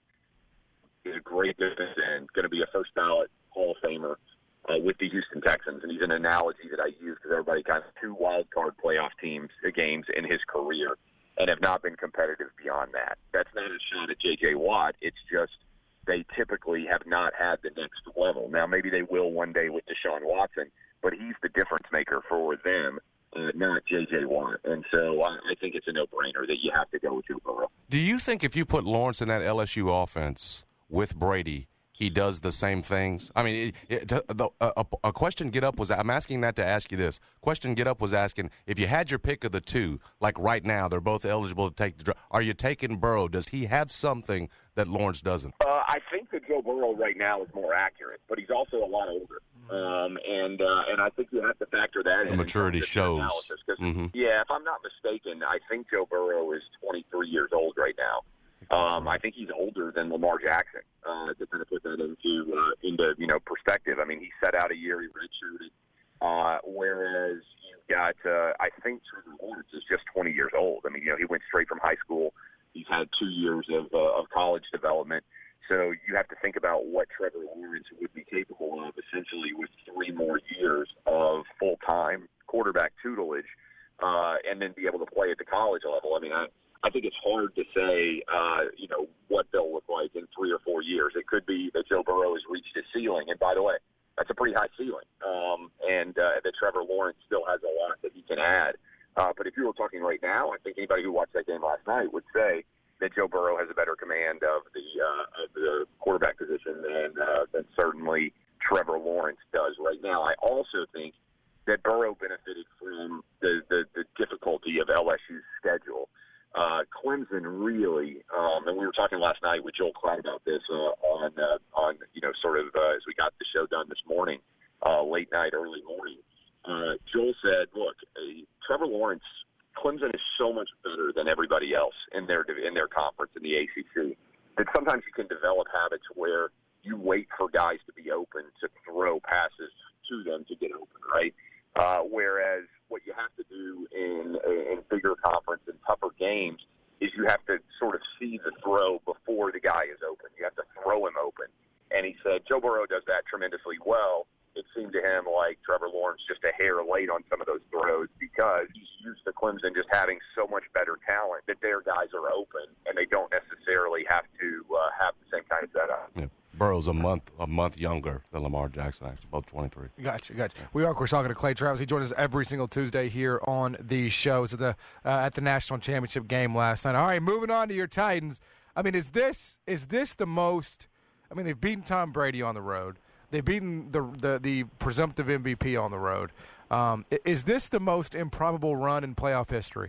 great defensive end, going to be a first ballot Hall of Famer with the Houston Texans, and he's an analogy that I use because everybody kind of 2 wild card playoff games in his career and have not been competitive beyond that. That's not a shot at J.J. Watt. It's just they typically have not had the next level. Now, maybe they will one day with Deshaun Watson, but he's the difference maker for them, not J.J. Watt. And so I think it's a no-brainer that you have to go with Joe Burrow.
Do you think if you put Lawrence in that LSU offense with Brady, he does the same things? I mean, a question Get Up was, I'm asking that to ask you this. Question Get Up was asking, if you had your pick of the two, like right now, they're both eligible to take the draft, are you taking Burrow? Does he have something that Lawrence doesn't?
I think that Joe Burrow right now is more accurate, but he's also a lot older. And I think you have to factor that in.
The maturity shows.
Yeah, if I'm not mistaken, I think Joe Burrow is 23 years old right now. I think he's older than Lamar Jackson, to kind of put that into perspective. I mean, he set out a year, he redshirted, whereas you've got, I think Trevor Lawrence is just 20 years old. I mean, he went straight from high school. He's had 2 years of college development. So you have to think about what Trevor Lawrence would be capable of essentially with 3 more years of full-time quarterback tutelage, and then be able to play at the college level. I mean, I think it's hard to say, what they'll look like in 3 or 4 years. It could be that Joe Burrow has reached his ceiling, and by the way, that's a pretty high ceiling, and that Trevor Lawrence still has a lot that he can add. But if you were talking right now, I think anybody who watched that game last night would say that Joe Burrow has a better command of the quarterback position than certainly Trevor Lawrence does right now. I also think that Burrow benefited from the difficulty of LSU's schedule. Clemson really, and we were talking last night with Joel Klatt about this on as we got the show done this morning, late night, early morning. Joel said, look, Trevor Lawrence, Clemson is so much better than everybody else in their conference in the ACC that sometimes you can develop habits where you wait for guys to be open to throw passes to them to get open, right? Whereas what you have to do in bigger conference and tougher games is you have to sort of see the throw before the guy is open. You have to throw him open. And he said Joe Burrow does that tremendously well. It seemed to him like Trevor Lawrence just a hair late on some of those throws because he's used to Clemson just having so much better talent that their guys are open and they don't necessarily have to have the same kind of setup.
Yeah. Burrow's a month younger than Lamar Jackson, actually, both 23.
Gotcha. We are, of course, talking to Clay Travis. He joined us every single Tuesday here on the show. It was at the National Championship game last night. All right, moving on to your Titans. I mean, is this the most? I mean, they've beaten Tom Brady on the road. They've beaten the presumptive MVP on the road. Is this the most improbable run in playoff history?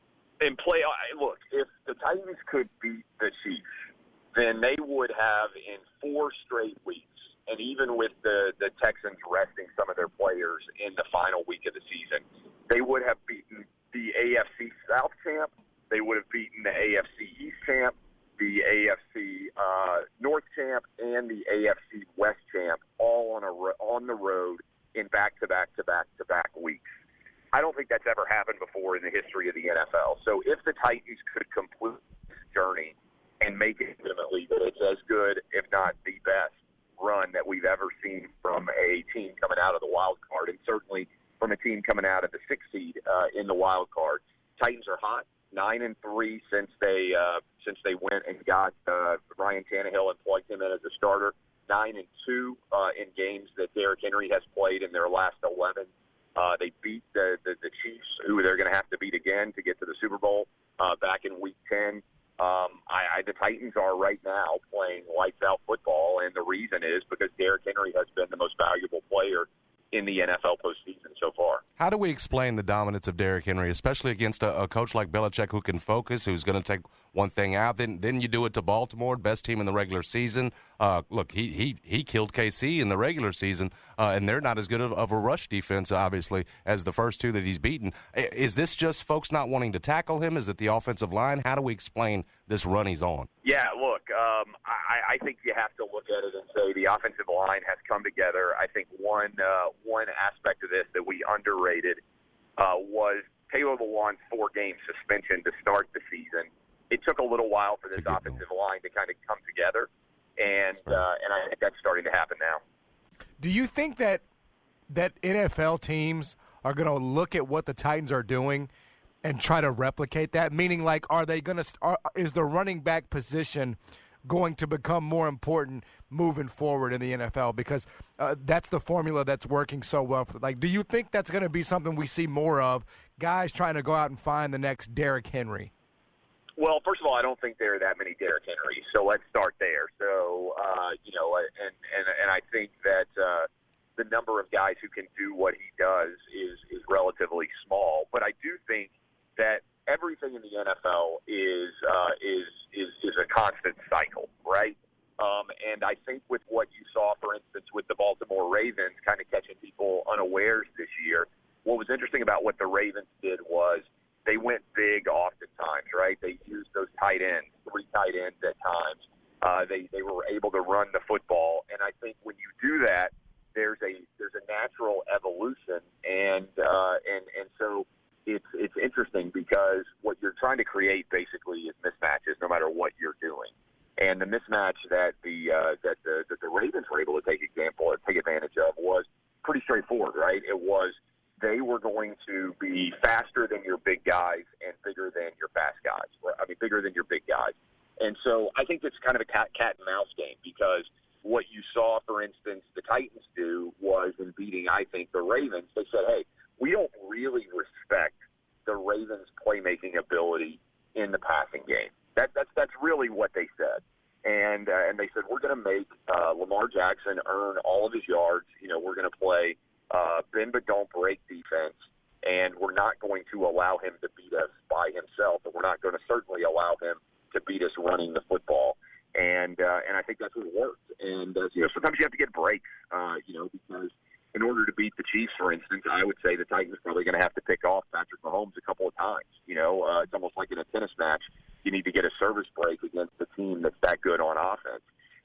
Look, if the Titans could beat the Chiefs, then they would have in 4 straight weeks, and even with the Texans resting some of their players in the final week of the season, they would have beaten the AFC South champ, they would have beaten the AFC East champ, the AFC North champ, and the AFC West champ, all on the road in back-to-back weeks. I don't think that's ever happened before in the history of the NFL. So if the Titans could complete this journey and make it ultimately that it's as good, if not the best, run that we've ever seen from a team coming out of the wild card, and certainly from a team coming out of the 6th seed in the wild card. Titans are hot, 9-3 since they went and got Ryan Tannehill and plugged him in as a starter. 9-2 in games that Derrick Henry has played in their last 11. They beat the Chiefs, who they're going to have to beat again to get to the Super Bowl back in Week 10. The Titans are right now playing lights-out football, and the reason is because Derrick Henry has been the most valuable player in the NFL postseason so far.
How do we explain the dominance of Derrick Henry, especially against a coach like Belichick who can focus, who's going to take one thing out? Then you do it to Baltimore, best team in the regular season. Look, he killed KC in the regular season, and they're not as good of a rush defense, obviously, as the first 2 that he's beaten. Is this just folks not wanting to tackle him? Is it the offensive line? How do we explain this run he's on?
Yeah, look, I think you have to look at it and say the offensive line has come together. I think one aspect of this that we underrated was Taylor Lewan's 4-game suspension to start the season. It took a little while for this offensive line to kind of come together, and I think that's starting to happen now.
Do you think that NFL teams are going to look at what the Titans are doing and try to replicate that? Meaning, like, is the running back position going to become more important moving forward in the NFL? Because that's the formula that's working so well. Do you think that's going to be something we see more of, guys trying to go out and find the next Derrick Henry?
Well, first of all, I don't think there are that many Derrick Henrys, so let's start there. So, and I think that the number of guys who can do what he does is relatively small. But I do think that everything in the NFL is a constant cycle, right? And I think with what you saw, for instance, with the Baltimore Ravens kind of catching people unawares this year, what was interesting about what the Ravens did was they went big oftentimes, right? They used those tight ends, 3 tight ends at times. They were able to run the football, and I think when you do that, there's a natural evolution, and so it's interesting because what you're trying to create basically is mismatches, no matter what you're doing. And the mismatch that the Ravens were able to take advantage of was pretty straightforward, right? It was they were going to be faster than your big guys and bigger than your fast guys. Bigger than your big guys. And so I think it's kind of a cat and mouse game because what you saw, for instance, the Titans do was in beating, I think, the Ravens. They said, hey, we don't really respect the Ravens' playmaking ability in the passing game. That's really what they said. And they said, we're going to make Lamar Jackson earn all of his yards. We're going to play bend but don't break defense, and we're not going to allow him to beat us by himself, but we're not going to certainly allow him to beat us running the football. And I think that's what worked. And sometimes you have to get breaks, because in order to beat the Chiefs, for instance, I would say the Titans are probably going to have to pick off Patrick Mahomes a couple of times. It's almost like in a tennis match. You need to get a service break against a team that's that good on offense.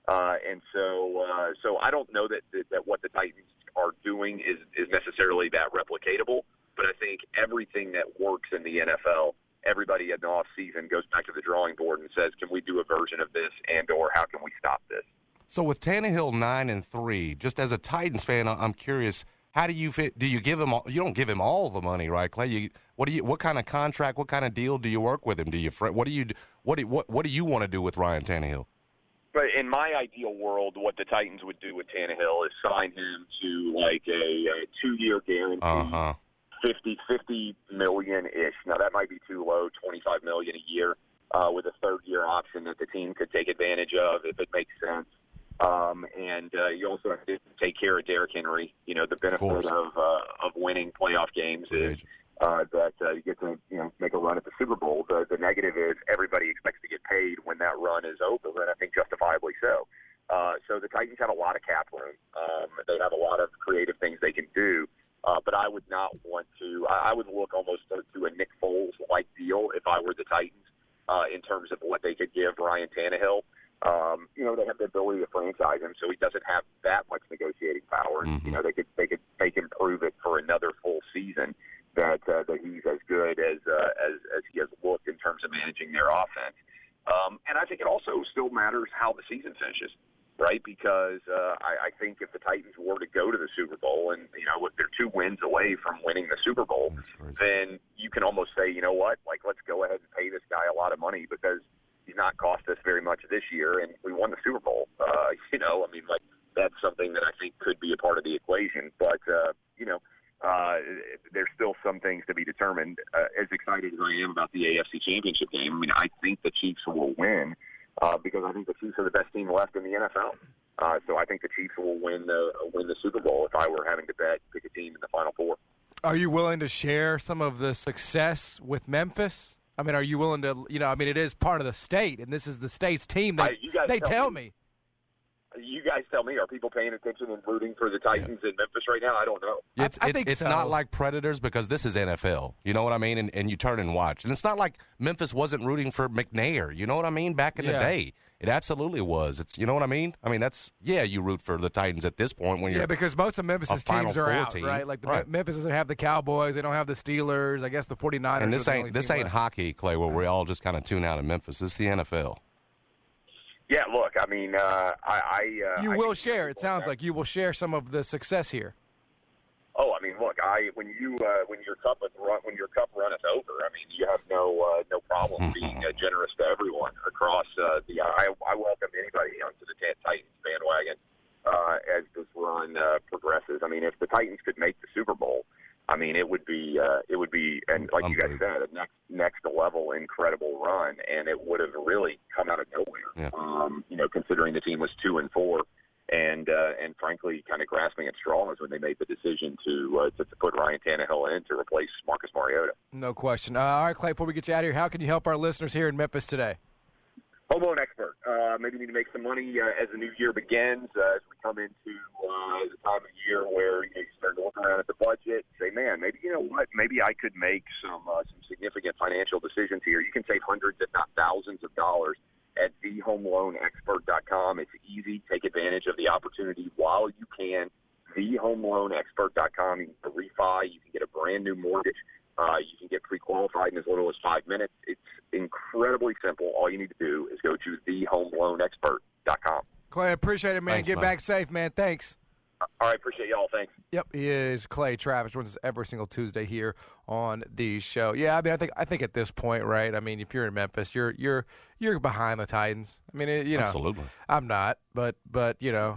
So I don't know that what the Titans are doing is necessarily that replicatable, but I think everything that works in the NFL, everybody in the off season goes back to the drawing board and says, can we do a version of this, and or how can we stop this?
So with Tannehill 9-3, just as a Titans fan, I'm curious, how do you fit? Do you give him? You don't give him all the money, right, Clay? What kind of contract? What kind of deal do you work with him? What do you want to do with Ryan Tannehill?
But in my ideal world, what the Titans would do with Tannehill is sign him to like a 2-year guarantee, $50 million-ish. Now that might be too low, $25 million a year, with a 3rd-year option that the team could take advantage of if it makes sense. And you also have to take care of Derrick Henry. The benefit of winning playoff games is that you get to make a run at the Super Bowl. The negative is everybody expects to get paid when that run is over, and I think justifiably so. So the Titans have a lot of cap room. They have a lot of creative things they can do. But I would not want to. I would look almost to a Nick Foles-like deal if I were the Titans in terms of what they could give Ryan Tannehill. They have the ability to franchise him, so he doesn't have that much negotiating power.
Mm-hmm.
They could make him prove it for another full season that he's as good as he has looked in terms of managing their offense. And I think it also still matters how the season finishes, right? Because I think if the Titans were to go to the Super Bowl and if they're 2 wins away from winning the Super Bowl, then you can almost say, let's go ahead and pay this guy a lot of money because he's not cost us very much this year, and we won the Super Bowl. That's something that I think could be a part of the equation. But, there's still some things to be determined. As excited as I am about the AFC Championship game, I think the Chiefs will win because I think the Chiefs are the best team left in the NFL. So I think the Chiefs will win the Super Bowl if I were having to pick a team in the Final Four.
Are you willing to share some of the success with Memphis? Are you willing to, it is part of the state, and this is the state's team. They tell me.
You guys tell me, are people paying attention and rooting for the Titans in Memphis right now? I don't know.
I think
it's
so.
Not like Predators because this is NFL. You know what I mean? And you turn and watch. And it's not like Memphis wasn't rooting for McNair. You know what I mean? Back in the day. It absolutely was. It's you know what I mean? You root for the Titans at this point when you're
because most of Memphis's teams are out,
team.
right? Memphis doesn't have the Cowboys. They don't have the Steelers. I guess the 49ers.
And this ain't hockey, Clay, where we all just kind of tune out of Memphis. This is the NFL.
Yeah, look,
you will share. It sounds like you will share some of the success here.
Oh, look, when your cup runneth over, you have no problem being generous to everyone across the. I welcome anybody onto the Titans bandwagon as this run progresses. If the Titans could make the Super Bowl, I mean, it would be, and like you guys said, a next level incredible run, and it would have really come out of nowhere.
Yeah.
Considering the team was 2-4, and frankly, kind of grasping at straws when they made the decision to put Ryan Tannehill in to replace Marcus Mariota.
No question. All right, Clay. Before we get you out of here, how can you help our listeners here in Memphis today?
Home loan expert. Maybe need to make some money as the new year begins, as we come into the time of year where you start to look around at the budget, say, man, maybe you know what? Maybe I could make some significant financial decisions here. You can save hundreds, if not thousands, of dollars at thehomeloanexpert.com. It's easy. Take advantage of the opportunity while you can. Thehomeloanexpert.com. You can get a refi. You can get a brand new mortgage. You can get pre-qualified in as little as 5 minutes. It's incredibly simple. All you need to do is go to thehomeloanexpert.com.
Clay, I appreciate it, man.
Thanks,
Get
man.
back safe, man. Thanks.
All right, appreciate y'all. Thanks.
Yep, he is Clay Travis. Joins us every single Tuesday here on the show. Yeah, I mean, I think at this point, right? I mean, if you're in Memphis, you're behind the Titans. I mean,
Absolutely.
I'm not, but you kind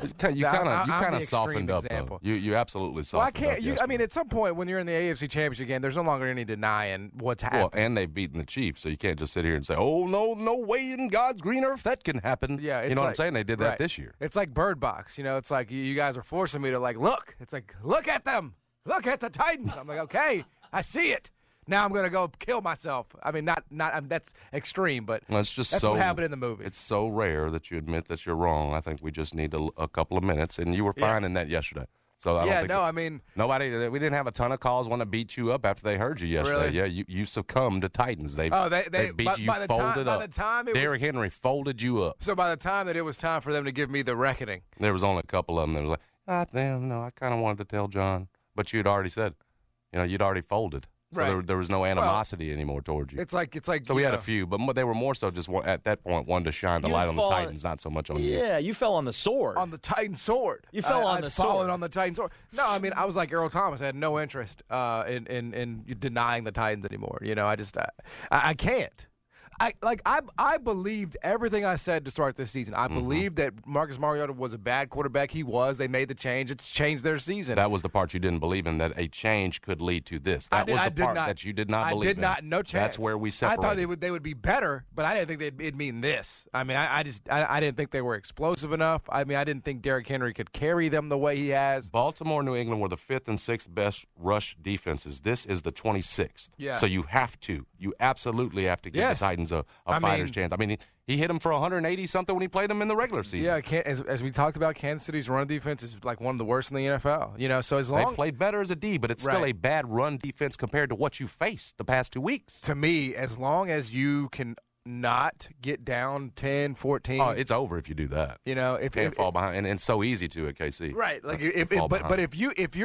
of softened up. Though. You absolutely softened up.
Well, I mean, at some point when you're in the AFC Championship game, there's no longer any denying what's happening.
Well, and they've beaten the Chiefs, so you can't just sit here and say, "Oh no way in God's green earth that can happen."
Yeah,
you know what I'm saying? They did that this year.
It's like Bird Box. It's like you guys are forcing me to look. It's like, look at them. Look at the Titans. I'm like, okay, I see it. Now I'm going to go kill myself. I mean, that's extreme, but that's what happened in the movie.
It's so rare that you admit that you're wrong. I think we just need a couple of minutes, and you were fine in that yesterday. So I don't think we didn't have a ton of calls want to beat you up after they heard you yesterday.
Really?
Yeah, you succumbed to Titans. They beat you, folded up.
By the time
Derrick Henry folded you up.
So by the time that it was time for them to give me the reckoning,
there was only a couple of them that was like, damn, no, I kind of wanted to tell John, but you'd already said, you'd already folded. So
right.
there was no animosity anymore towards you.
It's like.
So we had a few, but they were more so just at that point wanted to shine the light on the Titans, not so much on you.
Yeah, you fell on the sword.
On the Titan sword.
You fell on the sword.
Fallen on the Titan sword. No, I mean I was like Earl Thomas. I had no interest in denying the Titans anymore. I can't. I believed everything I said to start this season. I believed that Marcus Mariota was a bad quarterback. He was. They made the change. It's changed their season.
That was the part you didn't believe in, that a change could lead to this. That was the part that you did not believe in.
I did not. No chance.
That's where we separated.
I thought they would be better, but I didn't think it'd mean this. I mean, I didn't think they were explosive enough. I mean, I didn't think Derrick Henry could carry them the way he has.
Baltimore, New England were the 5th and 6th best rush defenses. This is the 26th.
Yeah.
So you absolutely have to give the Titans a fighter's chance. I mean, he hit them for 180-something when he played them in the regular season.
Yeah, as we talked about, Kansas City's run defense is like one of the worst in the NFL. So as long
they've played better as a D, but it's still a bad run defense compared to what you faced the past 2 weeks.
To me, as long as you can not get down 10, 14.
Oh, it's over if you do that.
If
can't fall behind, and it's so easy to at KC.
Right, but if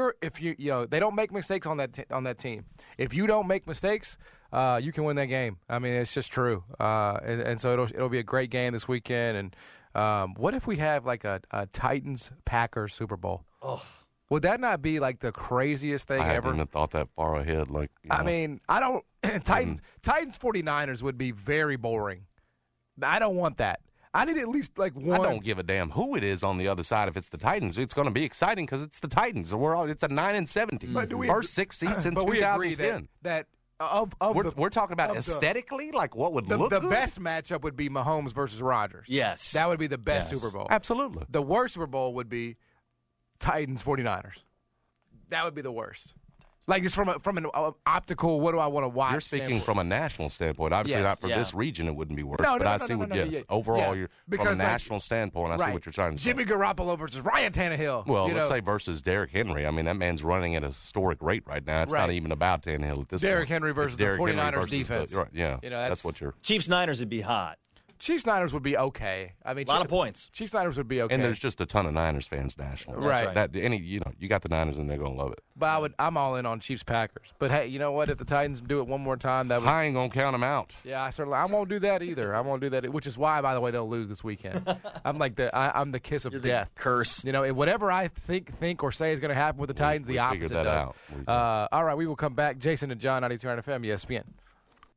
you they don't make mistakes on that team. If you don't make mistakes, you can win that game. I mean, it's just true. And so it'll be a great game this weekend. And what if we have like a Titans-Packers Super Bowl?
Oh.
Would that not be like the craziest thing ever?
I hadn't even thought that far ahead.
I mean, I don't. Titans 49ers would be very boring. I don't want that. I need at least one.
I don't give a damn who it is on the other side. If it's the Titans, it's going to be exciting because it's the Titans. It's a 9-7 team. First 6 seats in 2010.
We agree that
we're talking about aesthetically, what would look
good?
The
best matchup would be Mahomes versus Rodgers.
Yes.
That would be the best Super Bowl.
Absolutely.
The worst Super Bowl would be Titans 49ers. That would be the worst. Just from an optical, what do I want to watch?
You're speaking from a national standpoint. Obviously, not for this region, it wouldn't be worse. Overall, from a national standpoint, I see what you're trying to say.
Jimmy Garoppolo versus Ryan Tannehill.
Well, let's say versus Derrick Henry. I mean, that man's running at a historic rate right now. It's not even about Tannehill at this point.
Derrick Henry versus the 49ers defense.
That's what you're.
Chiefs-Niners would be hot.
Chiefs-Niners would be okay. I mean,
a lot of points.
Chiefs-Niners would be okay.
And there's just a ton of Niners fans nationally.
Right.
You got the Niners and they're going to love it.
But I'm all in on Chiefs-Packers. But hey, you know what? If the Titans do it one more time,
I ain't going to count them out.
Yeah, I won't do that either. I won't do that, which is why, by the way, they'll lose this weekend. I'm I'm the kiss of death.
Curse.
Whatever I think or say is going to happen with the Titans, the opposite
figured that
does.
out.
All right, we will come back. Jason and John, 92.9 FM, ESPN.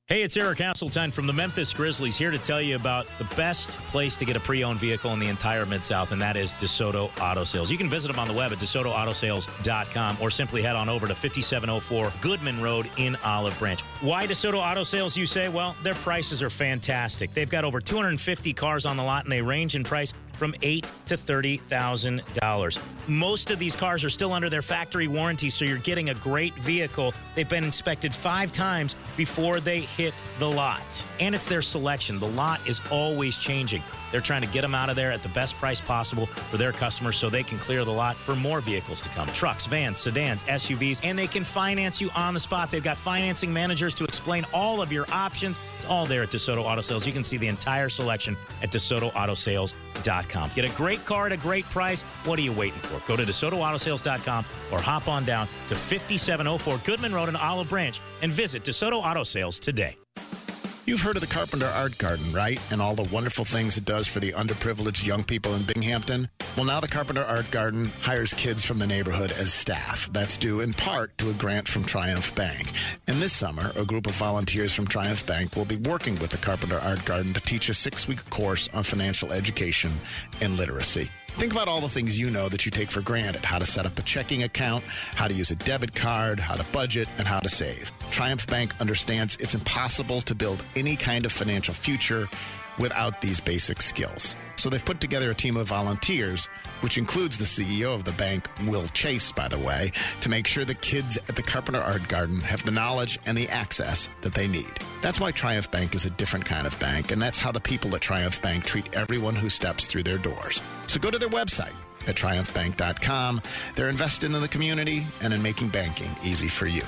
Hey, it's Eric Hasseltine from the Memphis Grizzlies here to tell you about the best place to get a pre-owned vehicle in the entire Mid-South, and that is DeSoto Auto Sales. You can visit them on the web at DeSotoAutoSales.com or simply head on over to 5704 Goodman Road in Olive Branch. Why DeSoto Auto Sales, you say? Well, their prices are fantastic. They've got over 250 cars on the lot, and they range in price from $8,000 to $30,000. Most of these cars are still under their factory warranty, so you're getting a great vehicle. They've been inspected 5 times before they hit the lot. And it's their selection. The lot is always changing. They're trying to get them out of there at the best price possible for their customers so they can clear the lot for more vehicles to come. Trucks, vans, sedans, SUVs, and they can finance you on the spot. They've got financing managers to explain all of your options. It's all there at DeSoto Auto Sales. You can see the entire selection at DeSotoAutoSales.com. Get a great car at a great price. What are you waiting for? Go to DeSotoAutoSales.com or hop on down to 5704 Goodman Road in Olive Branch and visit DeSoto Auto Sales today.
You've heard of the Carpenter Art Garden, right? And all the wonderful things it does for the underprivileged young people in Binghamton. Well, now the Carpenter Art Garden hires kids from the neighborhood as staff. That's due in part to a grant from Triumph Bank. And this summer, a group of volunteers from Triumph Bank will be working with the Carpenter Art Garden to teach a 6-week course on financial education and literacy. Think about all the things you know that you take for granted. How to set up a checking account, how to use a debit card, how to budget, and how to save. Triumph Bank understands it's impossible to build any kind of financial future without these basic skills. So they've put together a team of volunteers, which includes the CEO of the bank, Will Chase, by the way, to make sure the kids at the Carpenter Art Garden have the knowledge and the access that they need. That's why Triumph Bank is a different kind of bank, and that's how the people at Triumph Bank treat everyone who steps through their doors. So go to their website at TriumphBank.com. They're invested in the community and in making banking easy for you.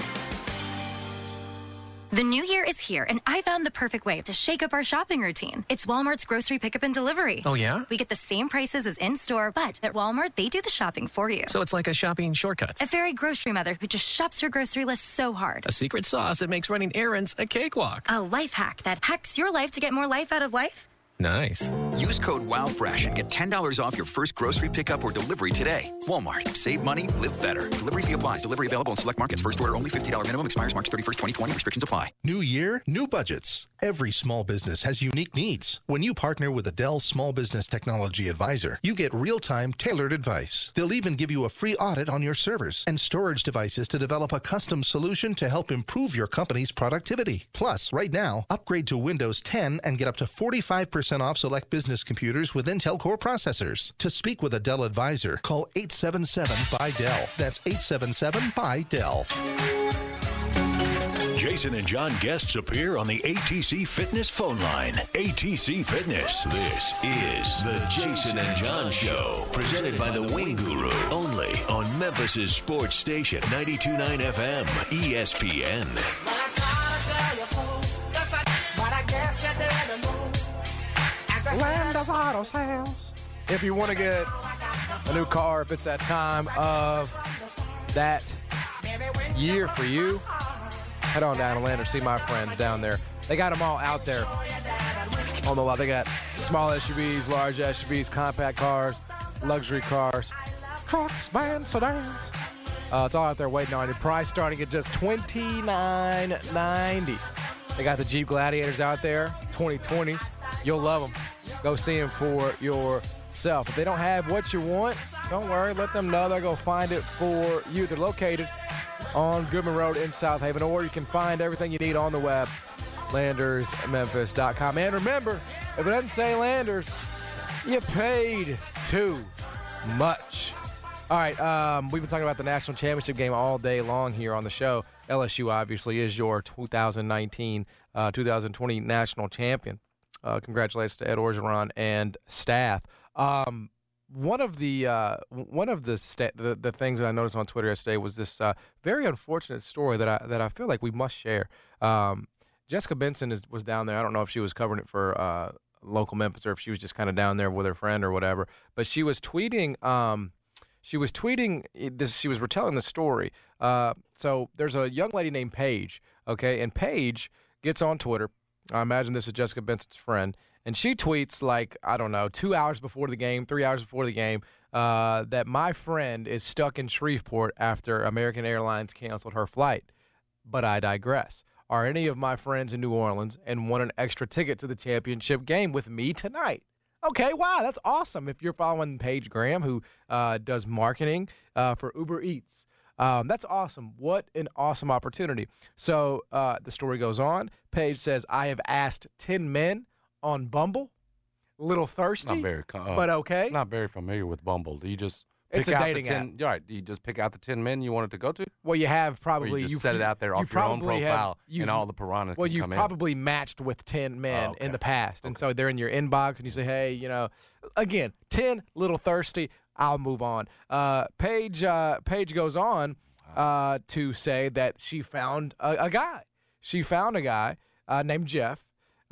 The new year is here, and I found the perfect way to shake up our shopping routine. It's Walmart's grocery pickup and delivery.
Oh, yeah?
We get the same prices as in-store, but at Walmart, they do the shopping for you.
So it's like a shopping shortcut.
A fairy grocery mother who just shops her grocery list so hard.
A secret sauce that makes running errands a cakewalk.
A life hack that hacks your life to get more life out of life.
Nice.
Use code WOWFRESH and get $10 off your first grocery pickup or delivery today. Walmart. Save money. Live better. Delivery fee applies. Delivery available in select markets. First order only. $50 minimum. Expires March 31st, 2020. Restrictions apply.
New year, new budgets. Every small business has unique needs. When you partner with a Dell Small Business Technology Advisor, you get real-time, tailored advice. They'll even give you a free audit on your servers and storage devices to develop a custom solution to help improve your company's productivity. Plus, right now, upgrade to Windows 10 and get up to 45% off select business computers with Intel Core processors. To speak with a Dell advisor, call 877-BY-DELL. That's 877-BY-DELL.
Jason and John guests appear on the ATC Fitness phone line. ATC Fitness. This is the Jason and John Show. Presented by the Wing Guru. Only on Memphis' sports station. 92.9 FM. ESPN.
Land of Auto Sales. If you want to get a new car, if it's that time of that year for you, head on down to Lander, see my friends down there. They got them all out there on the lot. They got small SUVs, large SUVs, compact cars, luxury cars, trucks, vans, sedans. It's all out there waiting on you. Price starting at just $29.90. They got the Jeep Gladiators out there, 2020s. You'll love them. Go see them for yourself. If they don't have what you want, don't worry. Let them know. They'll go find it for you. They're located on Goodman Road in South Haven, or you can find everything you need on the web, LandersMemphis.com. And remember, if it doesn't say Landers, you paid too much. All right, we've been talking about the national championship game all day long here on the show. LSU obviously is your 2019-2020 national champion. Congratulations to Ed Orgeron and staff. One of the things that I noticed on Twitter yesterday was this very unfortunate story that I feel like we must share. Jessica Benson was down there. I don't know if she was covering it for local Memphis or if she was just kind of down there with her friend or whatever. But she was tweeting. She was retelling the story. So there's a young lady named Paige. Okay, and Paige gets on Twitter. I imagine this is Jessica Benson's friend. And she tweets, like, I don't know, 2 hours before the game, 3 hours before the game, that my friend is stuck in Shreveport after American Airlines canceled her flight. But I digress. are any of my friends in New Orleans and want an extra ticket to the championship game with me tonight. Okay, wow, that's awesome. If you're following Paige Graham, who does marketing for Uber Eats. That's awesome. What an awesome opportunity. So the story goes on. Paige says, I have asked 10 men on Bumble. A little thirsty, but okay.
Not very familiar with Bumble. Do you just
It's
pick
a
out
dating
the 10,
app.
Right. Do you just pick out the 10 men you wanted to go to?
Well, you have probably.
Or you just set it out there off your own profile and all the piranhas
Well,
can
you've
come in?
probably matched with 10 men in the past. And so they're in your inbox and you say, hey, again, 10, little thirsty, I'll move on. Paige goes on to say that she found a guy. She found a guy named Jeff.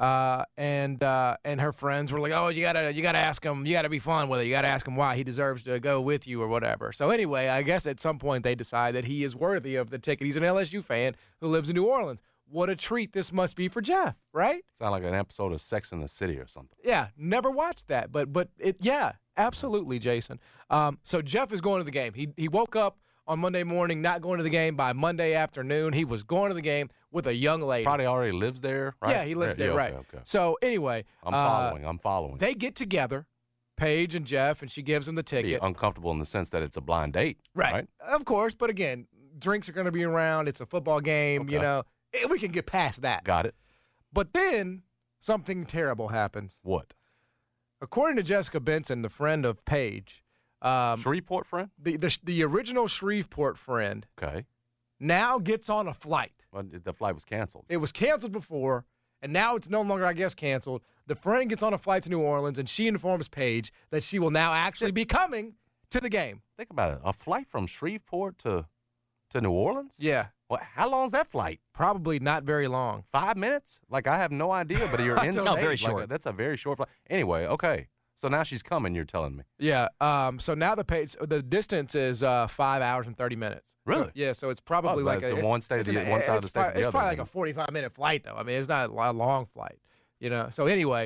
And her friends were like, oh, you gotta ask him, you gotta be fun with it, you gotta ask him why he deserves to go with you or whatever. So anyway, I guess at some point they decide that he is worthy of the ticket. He's an LSU fan who lives in New Orleans. What a treat this must be for Jeff, right?
Sound like an episode of Sex and the City or something.
Yeah, never watched that, but absolutely, Jason. So Jeff is going to the game. He woke up on Monday morning, not going to the game. By Monday afternoon, he was going to the game with a young lady.
Probably already lives there, right?
Yeah, he lives there,
Yeah,
right.
Okay.
So anyway.
I'm following.
They get together, Paige and Jeff, and she gives him the ticket.
Be uncomfortable in the sense that it's a blind date, right?
Of course, but again, drinks are going to be around. It's a football game, we can get past that.
Got it.
But then something terrible happens.
What?
According to Jessica Benson, the friend of Paige,
Shreveport friend?
The original Shreveport friend.
Okay.
Now gets on a flight.
Well, the flight was canceled.
It was canceled before, and now it's no longer, I guess, canceled. The friend gets on a flight to New Orleans, and she informs Paige that she will now actually be coming to the game.
Think about it. A flight from Shreveport to New Orleans?
Yeah.
Well, how long's that flight?
Probably not very long.
5 minutes? Like, I have no idea, but you're in state.
No, very short.
That's a very short flight. Anyway, okay. So now she's coming, you're telling me.
Yeah. So now the distance is 5 hours and 30 minutes.
Really?
So, yeah. So it's probably like
one side of the other.
It's probably like a 45-minute flight, though. I mean, it's not a long flight. So anyway,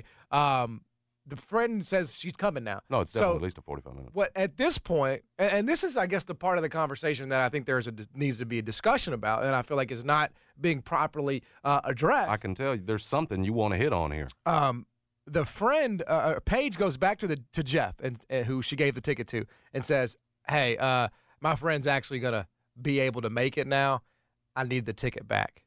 the friend says she's coming now.
No, it's definitely at least a 45 minutes.
What at this point, and this is, I guess, the part of the conversation that I think needs to be a discussion about, and I feel like is not being properly addressed.
I can tell you, there's something you want to hit on here.
The friend, Paige, goes back to Jeff, and who she gave the ticket to, and says, "Hey, my friend's actually gonna be able to make it now. I need the ticket back."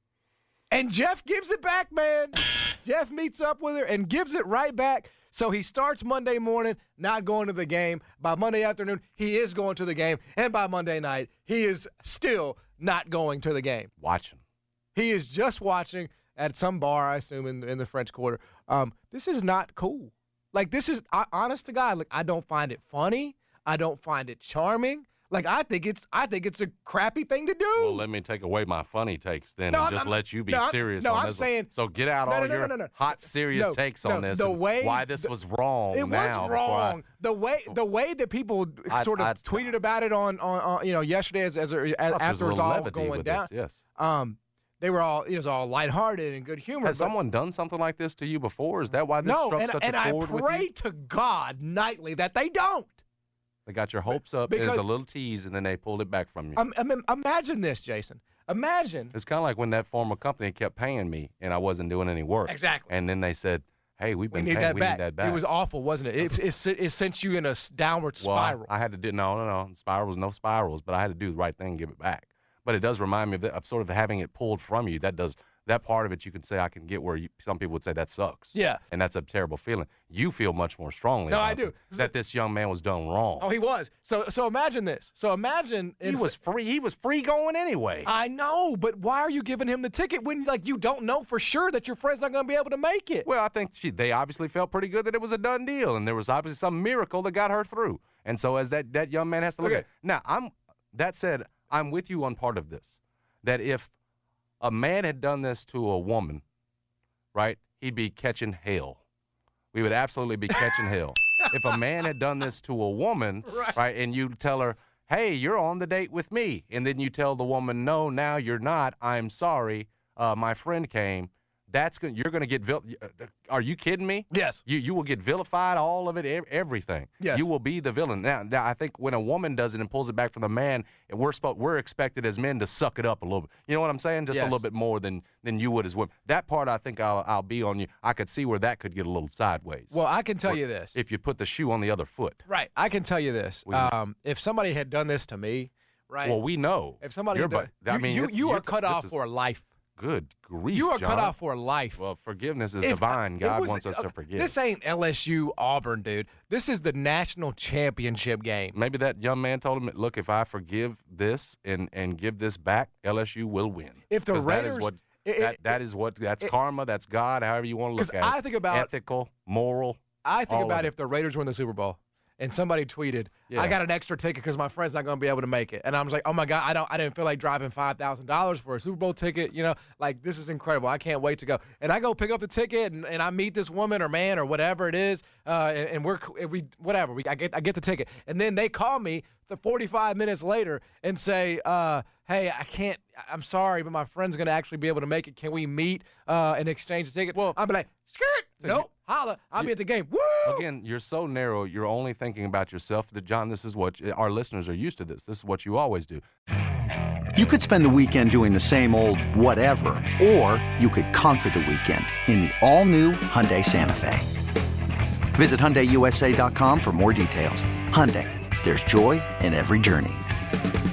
And Jeff gives it back, man. Jeff meets up with her and gives it right back. So he starts Monday morning not going to the game. By Monday afternoon, he is going to the game, and by Monday night, he is still not going to the game.
Watching.
He is just watching at some bar, I assume, in the French Quarter. This is not cool. Like, this is, honest to God, like, I don't find it funny. I don't find it charming. Like, I think it's a crappy thing to do.
Well, let me take away my funny takes then and just let you be serious on this. So get out all your hot, serious takes on this. Why this was wrong.
It was wrong. The way that people sort of tweeted about it on yesterday as after it's all going down.
Yes.
They were all, it was all lighthearted and good humor.
Has someone done something like this to you before? Is that why this struck such a chord with you?
And I pray to God nightly that they don't.
They got your hopes up as a little tease, and then they pulled it back from you.
Imagine this, Jason. Imagine.
It's kind of like when that former company kept paying me, and I wasn't doing any work.
Exactly.
And then they said, hey, we need that back.
It was awful, wasn't it? It sent you in a downward spiral.
I had to do, no spirals, but I had to do the right thing and give it back. But it does remind me of sort of having it pulled from you. That part of it, you can say, I can get where some people would say that sucks.
Yeah.
And that's a terrible feeling. You feel much more strongly.
No, I do.
That this young man was done wrong.
Oh, he was. So imagine this. So imagine
he was free. He was free going anyway.
I know, but why are you giving him the ticket when you don't know for sure that your friend's not going to be able to make it?
Well, I think they obviously felt pretty good that it was a done deal, and there was obviously some miracle that got her through. And so as that young man has to look at it. Now, that said, I'm with you on part of this. That if a man had done this to a woman, right, he'd be catching hell. We would absolutely be catching hell. If a man had done this to a woman, right, and you tell her, hey, you're on the date with me, and then you tell the woman, no, now you're not, I'm sorry, my friend came, you're going to get are you kidding me?
Yes.
You will get vilified, all of it, everything.
Yes.
You will be the villain. Now I think when a woman does it and pulls it back from the man, and we're expected as men to suck it up a little bit. You know what I'm saying? Just a little bit more than you would as women. That part I think I'll be on you. I could see where that could get a little sideways.
Well, I can tell you this.
If you put the shoe on the other foot.
Right. I can tell you this. If somebody had done this to me, right?
Well, we know.
If somebody had done, you are cut off for life.
Good grief,
You are
John.
cut off for life.
Well, forgiveness is divine. God wants us to forgive.
This ain't LSU Auburn, dude. This is the national championship game.
Maybe that young man told him, look, if I forgive this and give this back, LSU will win.
If the Raiders,
that's karma, that's God, however you want to look at it.
I think about
ethical, moral.
I think about if the Raiders win the Super Bowl and somebody tweeted, I got an extra ticket because my friend's not going to be able to make it. And I was like, oh, my God, I didn't feel like driving $5,000 for a Super Bowl ticket. You know, like, this is incredible. I can't wait to go. And I go pick up the ticket, and I meet this woman or man or whatever it is, and I get the ticket. And then they call me 45 minutes later and say, hey, I'm sorry, but my friend's going to actually be able to make it. Can we meet and exchange the ticket? Well, I'll be like, skirt. Nope. Holla. I'll be at the game. Woo!
Again, you're so narrow. You're only thinking about yourself. John, this is what our listeners are used to this. This is what you always do.
You could spend the weekend doing the same old whatever, or you could conquer the weekend in the all-new Hyundai Santa Fe. Visit HyundaiUSA.com for more details. Hyundai, there's joy in every journey.